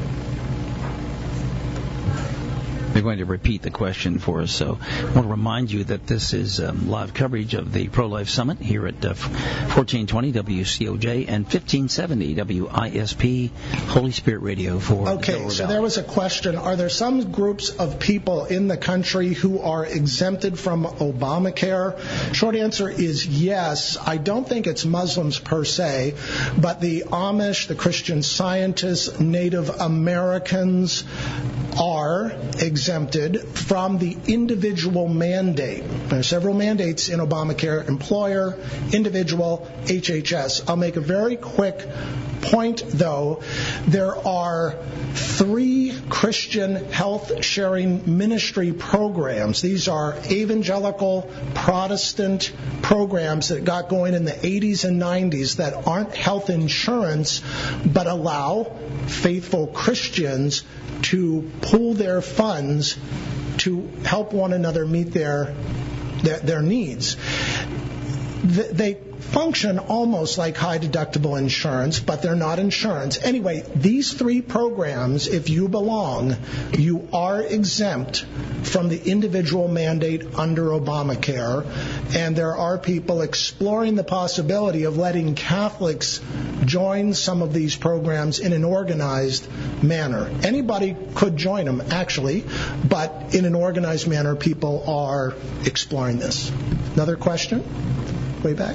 They're going to repeat the question for us. So I want to remind you that this is um, live coverage of the Pro-Life Summit here at uh, fourteen twenty W C O J and fifteen seventy W I S P, Holy Spirit Radio for Okay, the so there was a question. Are there some groups of people in the country who are exempted from Obamacare? Short answer is yes. I don't think it's Muslims per se, but the Amish, the Christian Scientists, Native Americans are exempted from the individual mandate. There are several mandates in Obamacare: employer, individual, H H S. I'll make a very quick point, though. There are three Christian health sharing ministry programs. These are evangelical Protestant programs that got going in the eighties and nineties that aren't health insurance, but allow faithful Christians to pool their funds to help one another meet their their, their needs. They function almost like high-deductible insurance, but they're not insurance. Anyway, these three programs, if you belong, you are exempt from the individual mandate under Obamacare, and there are people exploring the possibility of letting Catholics join some of these programs in an organized manner. Anybody could join them, actually, but in an organized manner, people are exploring this. Another question? Way back.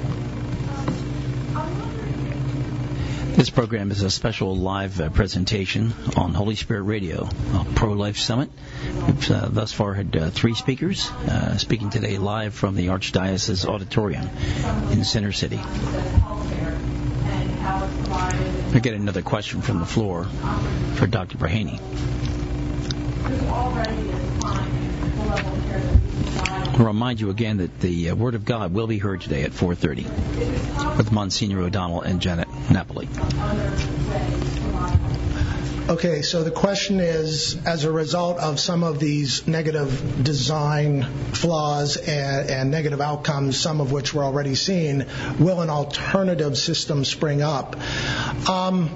This program is a special live uh, presentation on Holy Spirit Radio, a pro-life summit. We've uh, thus far had uh, three speakers uh, speaking today live from the Archdiocese Auditorium in Center City. I get another question from the floor for Doctor Breheny. I'll remind you again that the uh, Word of God will be heard today at four thirty with Monsignor O'Donnell and Janet Napoli. Okay, so the question is, as a result of some of these negative design flaws and, and negative outcomes, some of which we're already seeing, will an alternative system spring up? Um,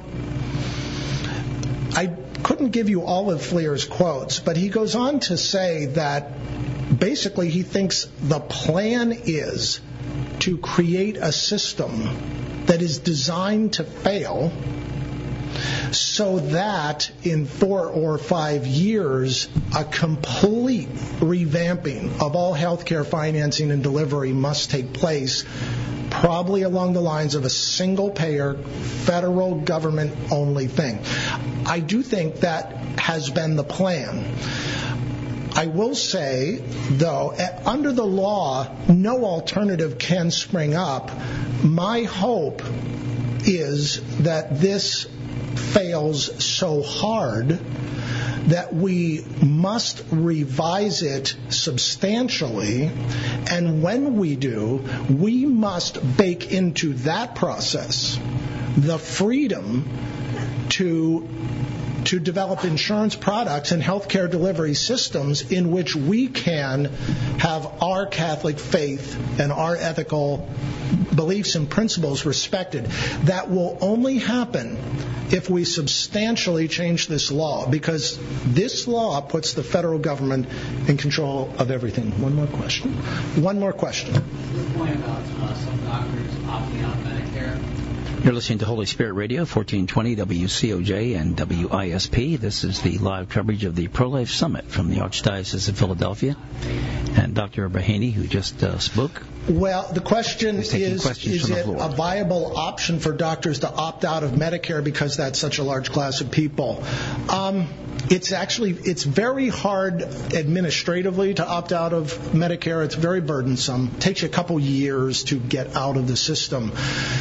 I couldn't give you all of Fleer's quotes, but he goes on to say that basically he thinks the plan is to create a system that is designed to fail so that in four or five years, a complete revamping of all healthcare financing and delivery must take place, probably along the lines of a single-payer, federal government-only thing. I do think that has been the plan. I will say, though, under the law, no alternative can spring up. My hope is that this fails so hard that we must revise it substantially, and when we do, we must bake into that process the freedom to to develop insurance products and healthcare delivery systems in which we can have our Catholic faith and our ethical beliefs and principles respected. That will only happen if we substantially change this law, because this law puts the federal government in control of everything. One more question. One more question. Your point about uh, some doctors opting out of Medicare. You're listening to Holy Spirit Radio, fourteen twenty W C O J and W I S P. This is the live coverage of the Pro-Life Summit from the Archdiocese of Philadelphia. And Doctor Breheny, who just uh, spoke. Well, the question is, is it a viable option for doctors to opt out of Medicare because that's such a large class of people? Um, it's actually, it's very hard administratively to opt out of Medicare. It's very burdensome. It takes you a couple years to get out of the system.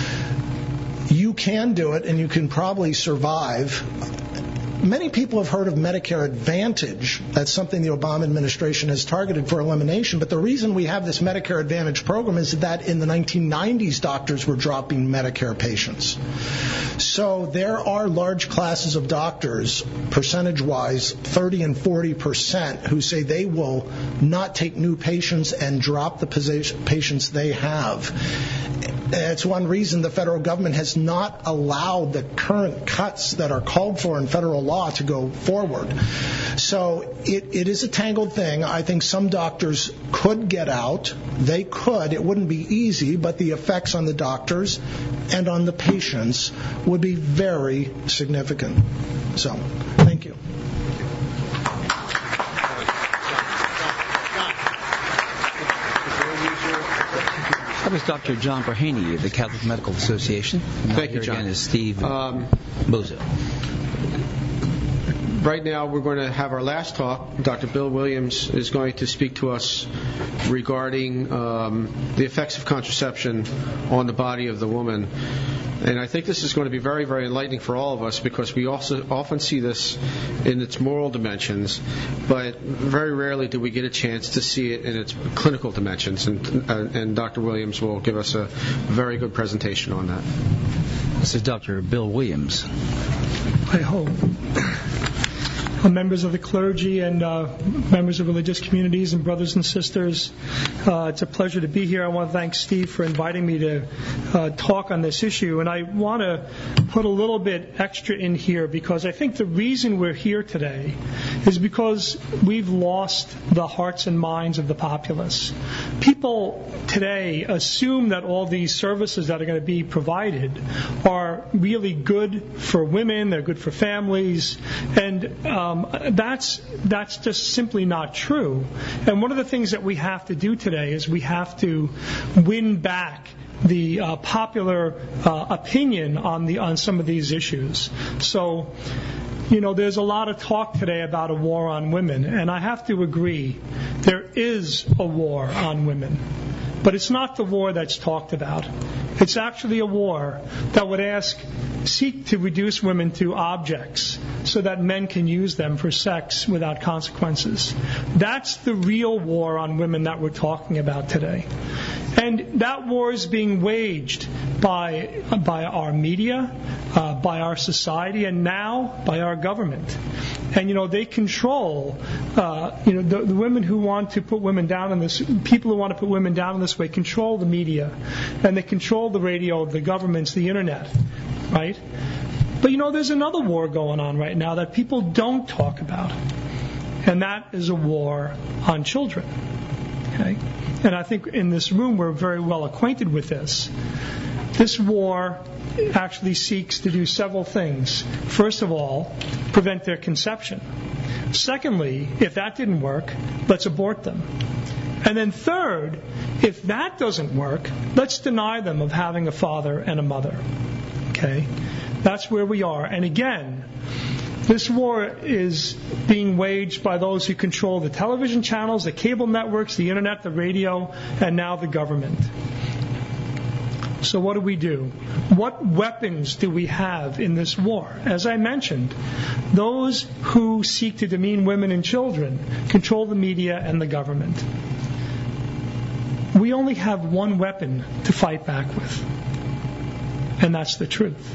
You can do it, and you can probably survive. Many people have heard of Medicare Advantage. That's something the Obama administration has targeted for elimination. But the reason we have this Medicare Advantage program is that in the nineteen nineties, doctors were dropping Medicare patients. So there are large classes of doctors, percentage-wise, thirty and forty percent, who say they will not take new patients and drop the patients they have. It's one reason the federal government has not allowed the current cuts that are called for in federal law to go forward. So it, it is a tangled thing. I think some doctors could get out. They could. It wouldn't be easy, but the effects on the doctors and on the patients would be very significant. So, thank you. That was Doctor John Breheny of the Catholic Medical Association. And Thank you, John. Again is Steve um, Bozo. Right now, we're going to have our last talk. Doctor Bill Williams is going to speak to us regarding um, the effects of contraception on the body of the woman. And I think this is going to be very, very enlightening for all of us, because we also often see this in its moral dimensions, but very rarely do we get a chance to see it in its clinical dimensions. And, uh, and Doctor Williams will give us a very good presentation on that. This is Doctor Bill Williams. I hope. uh, members of the clergy and uh, members of religious communities and brothers and sisters. Uh, it's a pleasure to be here. I want to thank Steve for inviting me to uh, talk on this issue. And I want to put a little bit extra in here because I think the reason we're here today is because we've lost the hearts and minds of the populace. People today assume that all these services that are going to be provided are really good for women, they're good for families, and um, that's that's just simply not true. And one of the things that we have to do today is we have to win back the uh, popular uh, opinion on the on some of these issues. So, you know, there's a lot of talk today about a war on women, and I have to agree, there is a war on women. But it's not the war that's talked about. It's actually a war that would ask, seek to reduce women to objects so that men can use them for sex without consequences. That's the real war on women that we're talking about today. And that war is being waged by by our media, uh, by our society, and now by our government. And, you know, they control, uh, you know, the, the women who want to put women down in this, people who want to put women down in this way control the media. And they control the radio, the governments, the internet, right? But, you know, there's another war going on right now that people don't talk about. And that is a war on children, okay? And I think in this room we're very well acquainted with this. This war actually seeks to do several things. First of all, prevent their conception. Secondly, if that didn't work, let's abort them. And then third, if that doesn't work, let's deny them of having a father and a mother. Okay? That's where we are. And again, this war is being waged by those who control the television channels, the cable networks, the internet, the radio, and now the government. So what do we do? What weapons do we have in this war? As I mentioned, those who seek to demean women and children control the media and the government. We only have one weapon to fight back with, and that's the truth.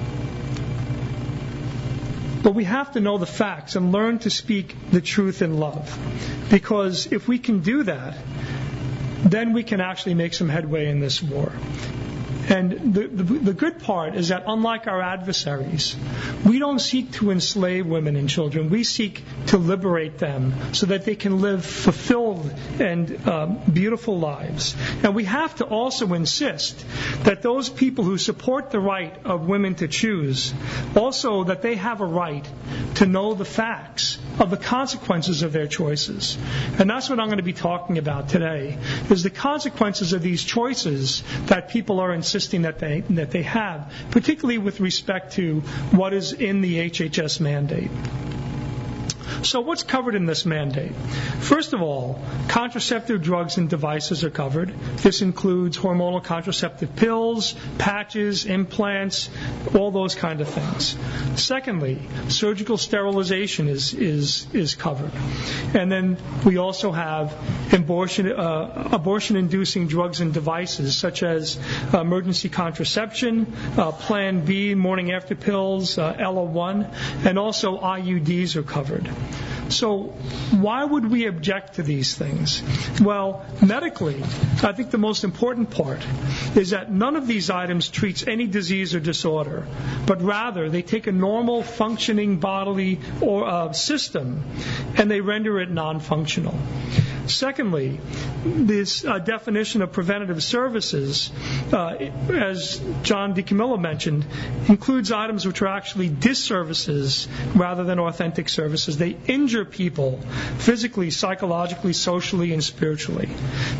But we have to know the facts and learn to speak the truth in love. Because if we can do that, then we can actually make some headway in this war. And the, the, the good part is that unlike our adversaries, we don't seek to enslave women and children. We seek to liberate them so that they can live fulfilled and uh, beautiful lives. And we have to also insist that those people who support the right of women to choose, also that they have a right to know the facts of the consequences of their choices. And that's what I'm going to be talking about today, is the consequences of these choices that people are insisting that they that they have, particularly with respect to what is in the H H S mandate. So what's covered in this mandate? First of all, contraceptive drugs and devices are covered. This includes hormonal contraceptive pills, patches, implants, all those kind of things. Secondly, surgical sterilization is is is covered. And then we also have abortion uh, abortion-inducing drugs and devices such as uh, emergency contraception, uh, Plan B, morning after pills, uh, L O one, and also I U Ds are covered. So why would we object to these things? Well, medically, I think the most important part is that none of these items treats any disease or disorder, but rather they take a normal functioning bodily or uh, system and they render it non-functional. Secondly, this uh, definition of preventative services, uh, as John DiCamillo mentioned, includes items which are actually disservices rather than authentic services. They injure people physically, psychologically, socially, and spiritually.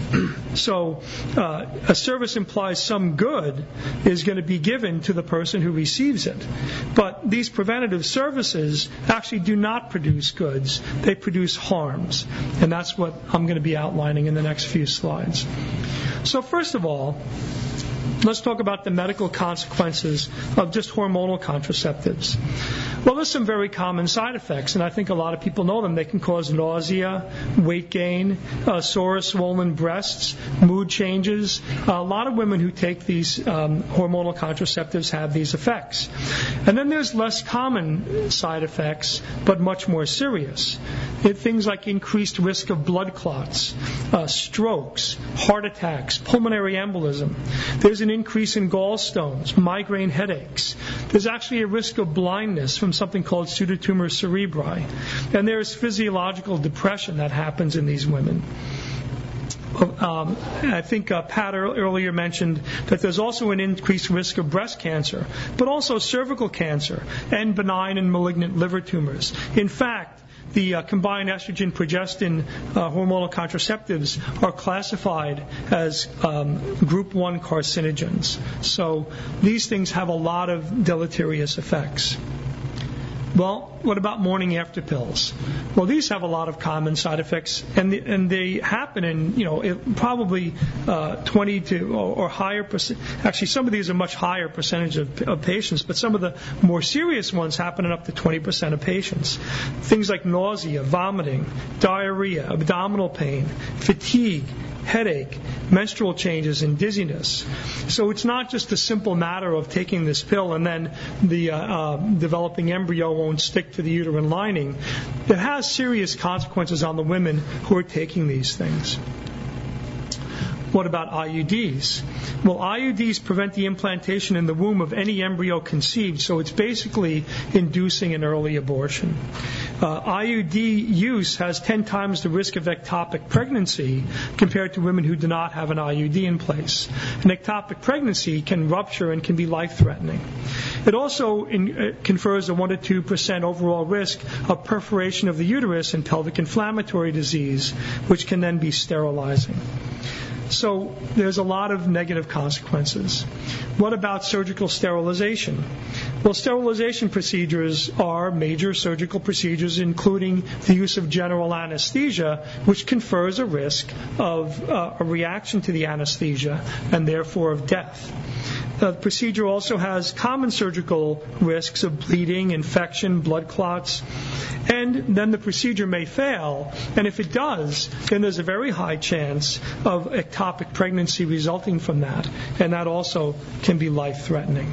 So uh, a service implies some good is going to be given to the person who receives it. But these preventative services actually do not produce goods. They produce harms. And that's what I'm going to be outlining in the next few slides. So first of all, Let's talk about the medical consequences of just hormonal contraceptives. Well, there's some very common side effects, and I think a lot of people know them. They can cause nausea, weight gain, uh, sore, swollen breasts, mood changes. Uh, a lot of women who take these um, hormonal contraceptives have these effects. And then there's less common side effects, but much more serious. It, things like increased risk of blood clots, uh, strokes, heart attacks, pulmonary embolism. There's an increase in gallstones, migraine headaches. There's actually a risk of blindness from something called pseudotumor cerebri. And there's physiological depression that happens in these women. Um, I think uh, Pat earlier mentioned that there's also an increased risk of breast cancer, but also cervical cancer and benign and malignant liver tumors. In fact, the uh, combined estrogen progestin uh, hormonal contraceptives are classified as um, group one carcinogens. So these things have a lot of deleterious effects. Well, what about morning after pills? Well, these have a lot of common side effects, and the, and they happen in you know it, probably uh, twenty to or, or higher percent. Actually, some of these are much higher percentage of, of patients, but some of the more serious ones happen in up to twenty percent of patients. Things like nausea, vomiting, diarrhea, abdominal pain, fatigue, headache, menstrual changes, and dizziness. So it's not just a simple matter of taking this pill and then the uh, uh, developing embryo won't stick to the uterine lining. It has serious consequences on the women who are taking these things. What about I U Ds? Well, I U Ds prevent the implantation in the womb of any embryo conceived, so it's basically inducing an early abortion. Uh, I U D use has ten times the risk of ectopic pregnancy compared to women who do not have an I U D in place. An ectopic pregnancy can rupture and can be life-threatening. It also in, uh, confers a one to two percent overall risk of perforation of the uterus and pelvic inflammatory disease, which can then be sterilizing. So there's a lot of negative consequences. What about surgical sterilization? Well, sterilization procedures are major surgical procedures, including the use of general anesthesia, which confers a risk of uh, a reaction to the anesthesia and therefore of death. The procedure also has common surgical risks of bleeding, infection, blood clots, and then the procedure may fail, and if it does, then there's a very high chance of ectopic pregnancy resulting from that, and that also can be life-threatening.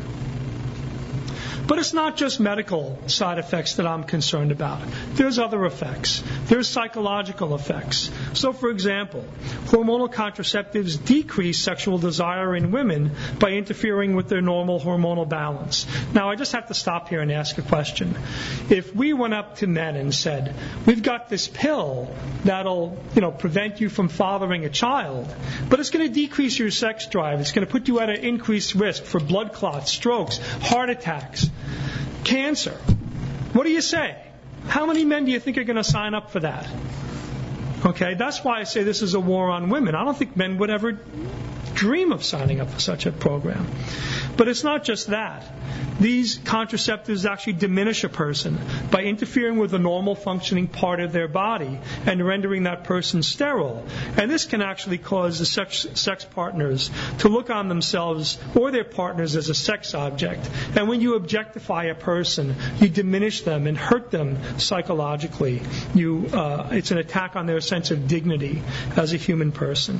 But it's not just medical side effects that I'm concerned about. There's other effects. There's psychological effects. So, for example, hormonal contraceptives decrease sexual desire in women by interfering with their normal hormonal balance. Now, I just have to stop here and ask a question. If we went up to men and said, we've got this pill that'll, you know, prevent you from fathering a child, but it's going to decrease your sex drive, it's going to put you at an increased risk for blood clots, strokes, heart attacks, cancer. What do you say? How many men do you think are going to sign up for that? Okay, that's why I say this is a war on women. I don't think men would ever dream of signing up for such a program. But it's not just that. These contraceptives actually diminish a person by interfering with the normal functioning part of their body and rendering that person sterile. And this can actually cause the sex, sex partners to look on themselves or their partners as a sex object. And when you objectify a person, you diminish them and hurt them psychologically. You, uh, it's an attack on their sense of dignity as a human person.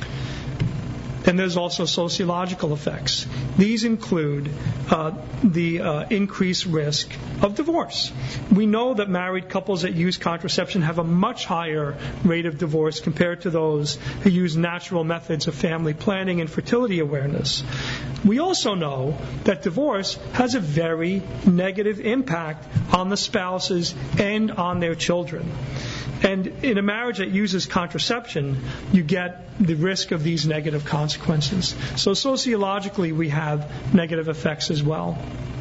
And there's also sociological effects. These include uh, the uh, increased risk of divorce. We know that married couples that use contraception have a much higher rate of divorce compared to those who use natural methods of family planning and fertility awareness. We also know that divorce has a very negative impact on the spouses and on their children. And in a marriage that uses contraception, you get the risk of these negative consequences. So sociologically, we have negative effects as well.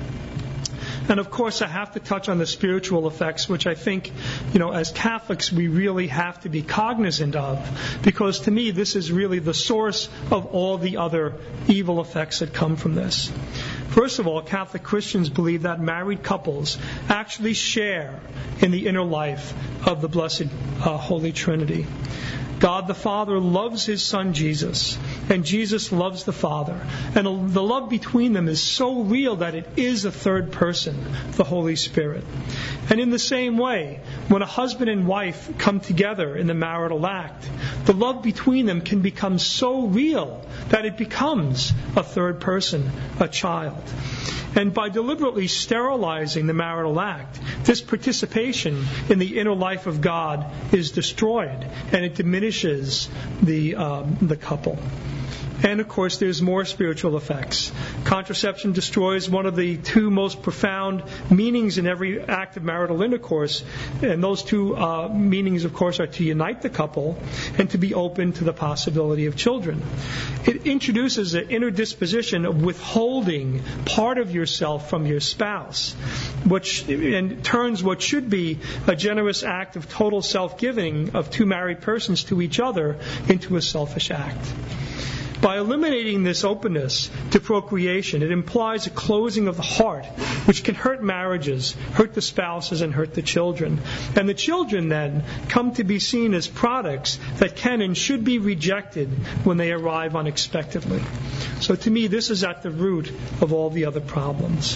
And of course, I have to touch on the spiritual effects, which I think, you know, as Catholics, we really have to be cognizant of, because to me, this is really the source of all the other evil effects that come from this. First of all, Catholic Christians believe that married couples actually share in the inner life of the Blessed uh, Holy Trinity. God the Father loves His Son Jesus, and Jesus loves the Father. And the love between them is so real that it is a third person, the Holy Spirit. And in the same way, when a husband and wife come together in the marital act, the love between them can become so real that it becomes a third person, a child. And by deliberately sterilizing the marital act, this participation in the inner life of God is destroyed, and it diminishes the um, the couple. And, of course, there's more spiritual effects. Contraception destroys one of the two most profound meanings in every act of marital intercourse. And those two uh, meanings, of course, are to unite the couple and to be open to the possibility of children. It introduces an inner disposition of withholding part of yourself from your spouse, which and turns what should be a generous act of total self-giving of two married persons to each other into a selfish act. By eliminating this openness to procreation, it implies a closing of the heart, which can hurt marriages, hurt the spouses, and hurt the children. And the children then come to be seen as products that can and should be rejected when they arrive unexpectedly. So to me, this is at the root of all the other problems.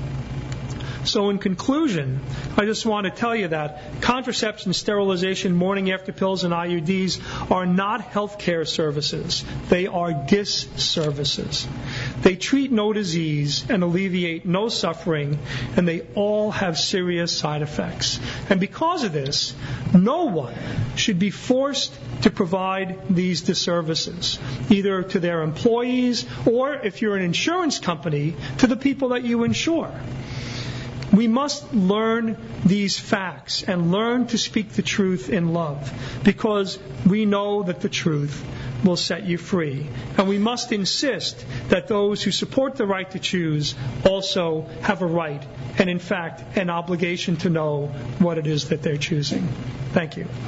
So in conclusion, I just want to tell you that contraception, sterilization, morning after pills, and I U Ds are not health care services. They are disservices. They treat no disease and alleviate no suffering, and they all have serious side effects. And because of this, no one should be forced to provide these disservices, either to their employees or, if you're an insurance company, to the people that you insure. We must learn these facts and learn to speak the truth in love, because we know that the truth will set you free. And we must insist that those who support the right to choose also have a right and, in fact, an obligation to know what it is that they're choosing. Thank you.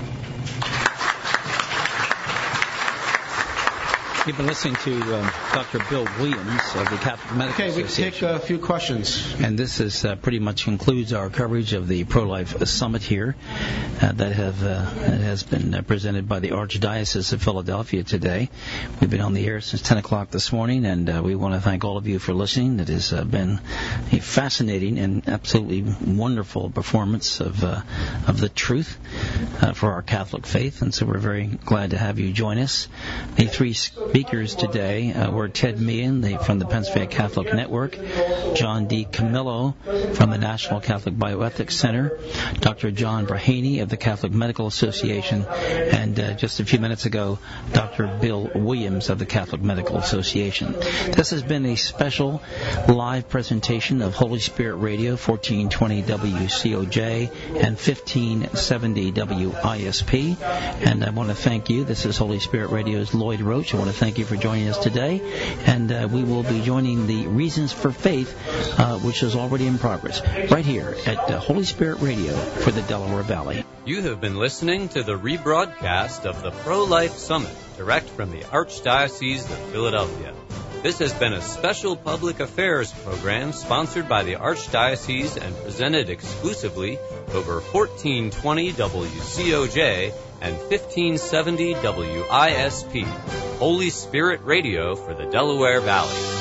You've been listening to um, Doctor Bill Williams of the Catholic Medical okay, Association. Okay, we can take a few questions. And this is uh, pretty much concludes our coverage of the Pro-Life Summit here uh, that have uh, that has been uh, presented by the Archdiocese of Philadelphia today. We've been on the air since ten o'clock this morning, and uh, we want to thank all of you for listening. It has uh, been a fascinating and absolutely wonderful performance of uh, of the truth uh, for our Catholic faith, and so we're very glad to have you join us. The three speakers today uh, were Ted Meehan the, from the Pennsylvania Catholic Network, John D. Camillo from the National Catholic Bioethics Center, Doctor John Braheny of the Catholic Medical Association, and uh, just a few minutes ago, Doctor Bill Williams of the Catholic Medical Association. This has been a special live presentation of Holy Spirit Radio, fourteen twenty W C O J and fifteen seventy W I S P. And I want to thank you. This is Holy Spirit Radio's Lloyd Roach. I want to thank you for joining us today. And uh, we will be joining the Reasons for Faith, uh, which is already in progress, right here at uh, Holy Spirit Radio for the Delaware Valley. You have been listening to the rebroadcast of the Pro-Life Summit, direct from the Archdiocese of Philadelphia. This has been a special public affairs program sponsored by the Archdiocese and presented exclusively over fourteen twenty W C O J and fifteen seventy W I S P, Holy Spirit Radio for the Delaware Valley.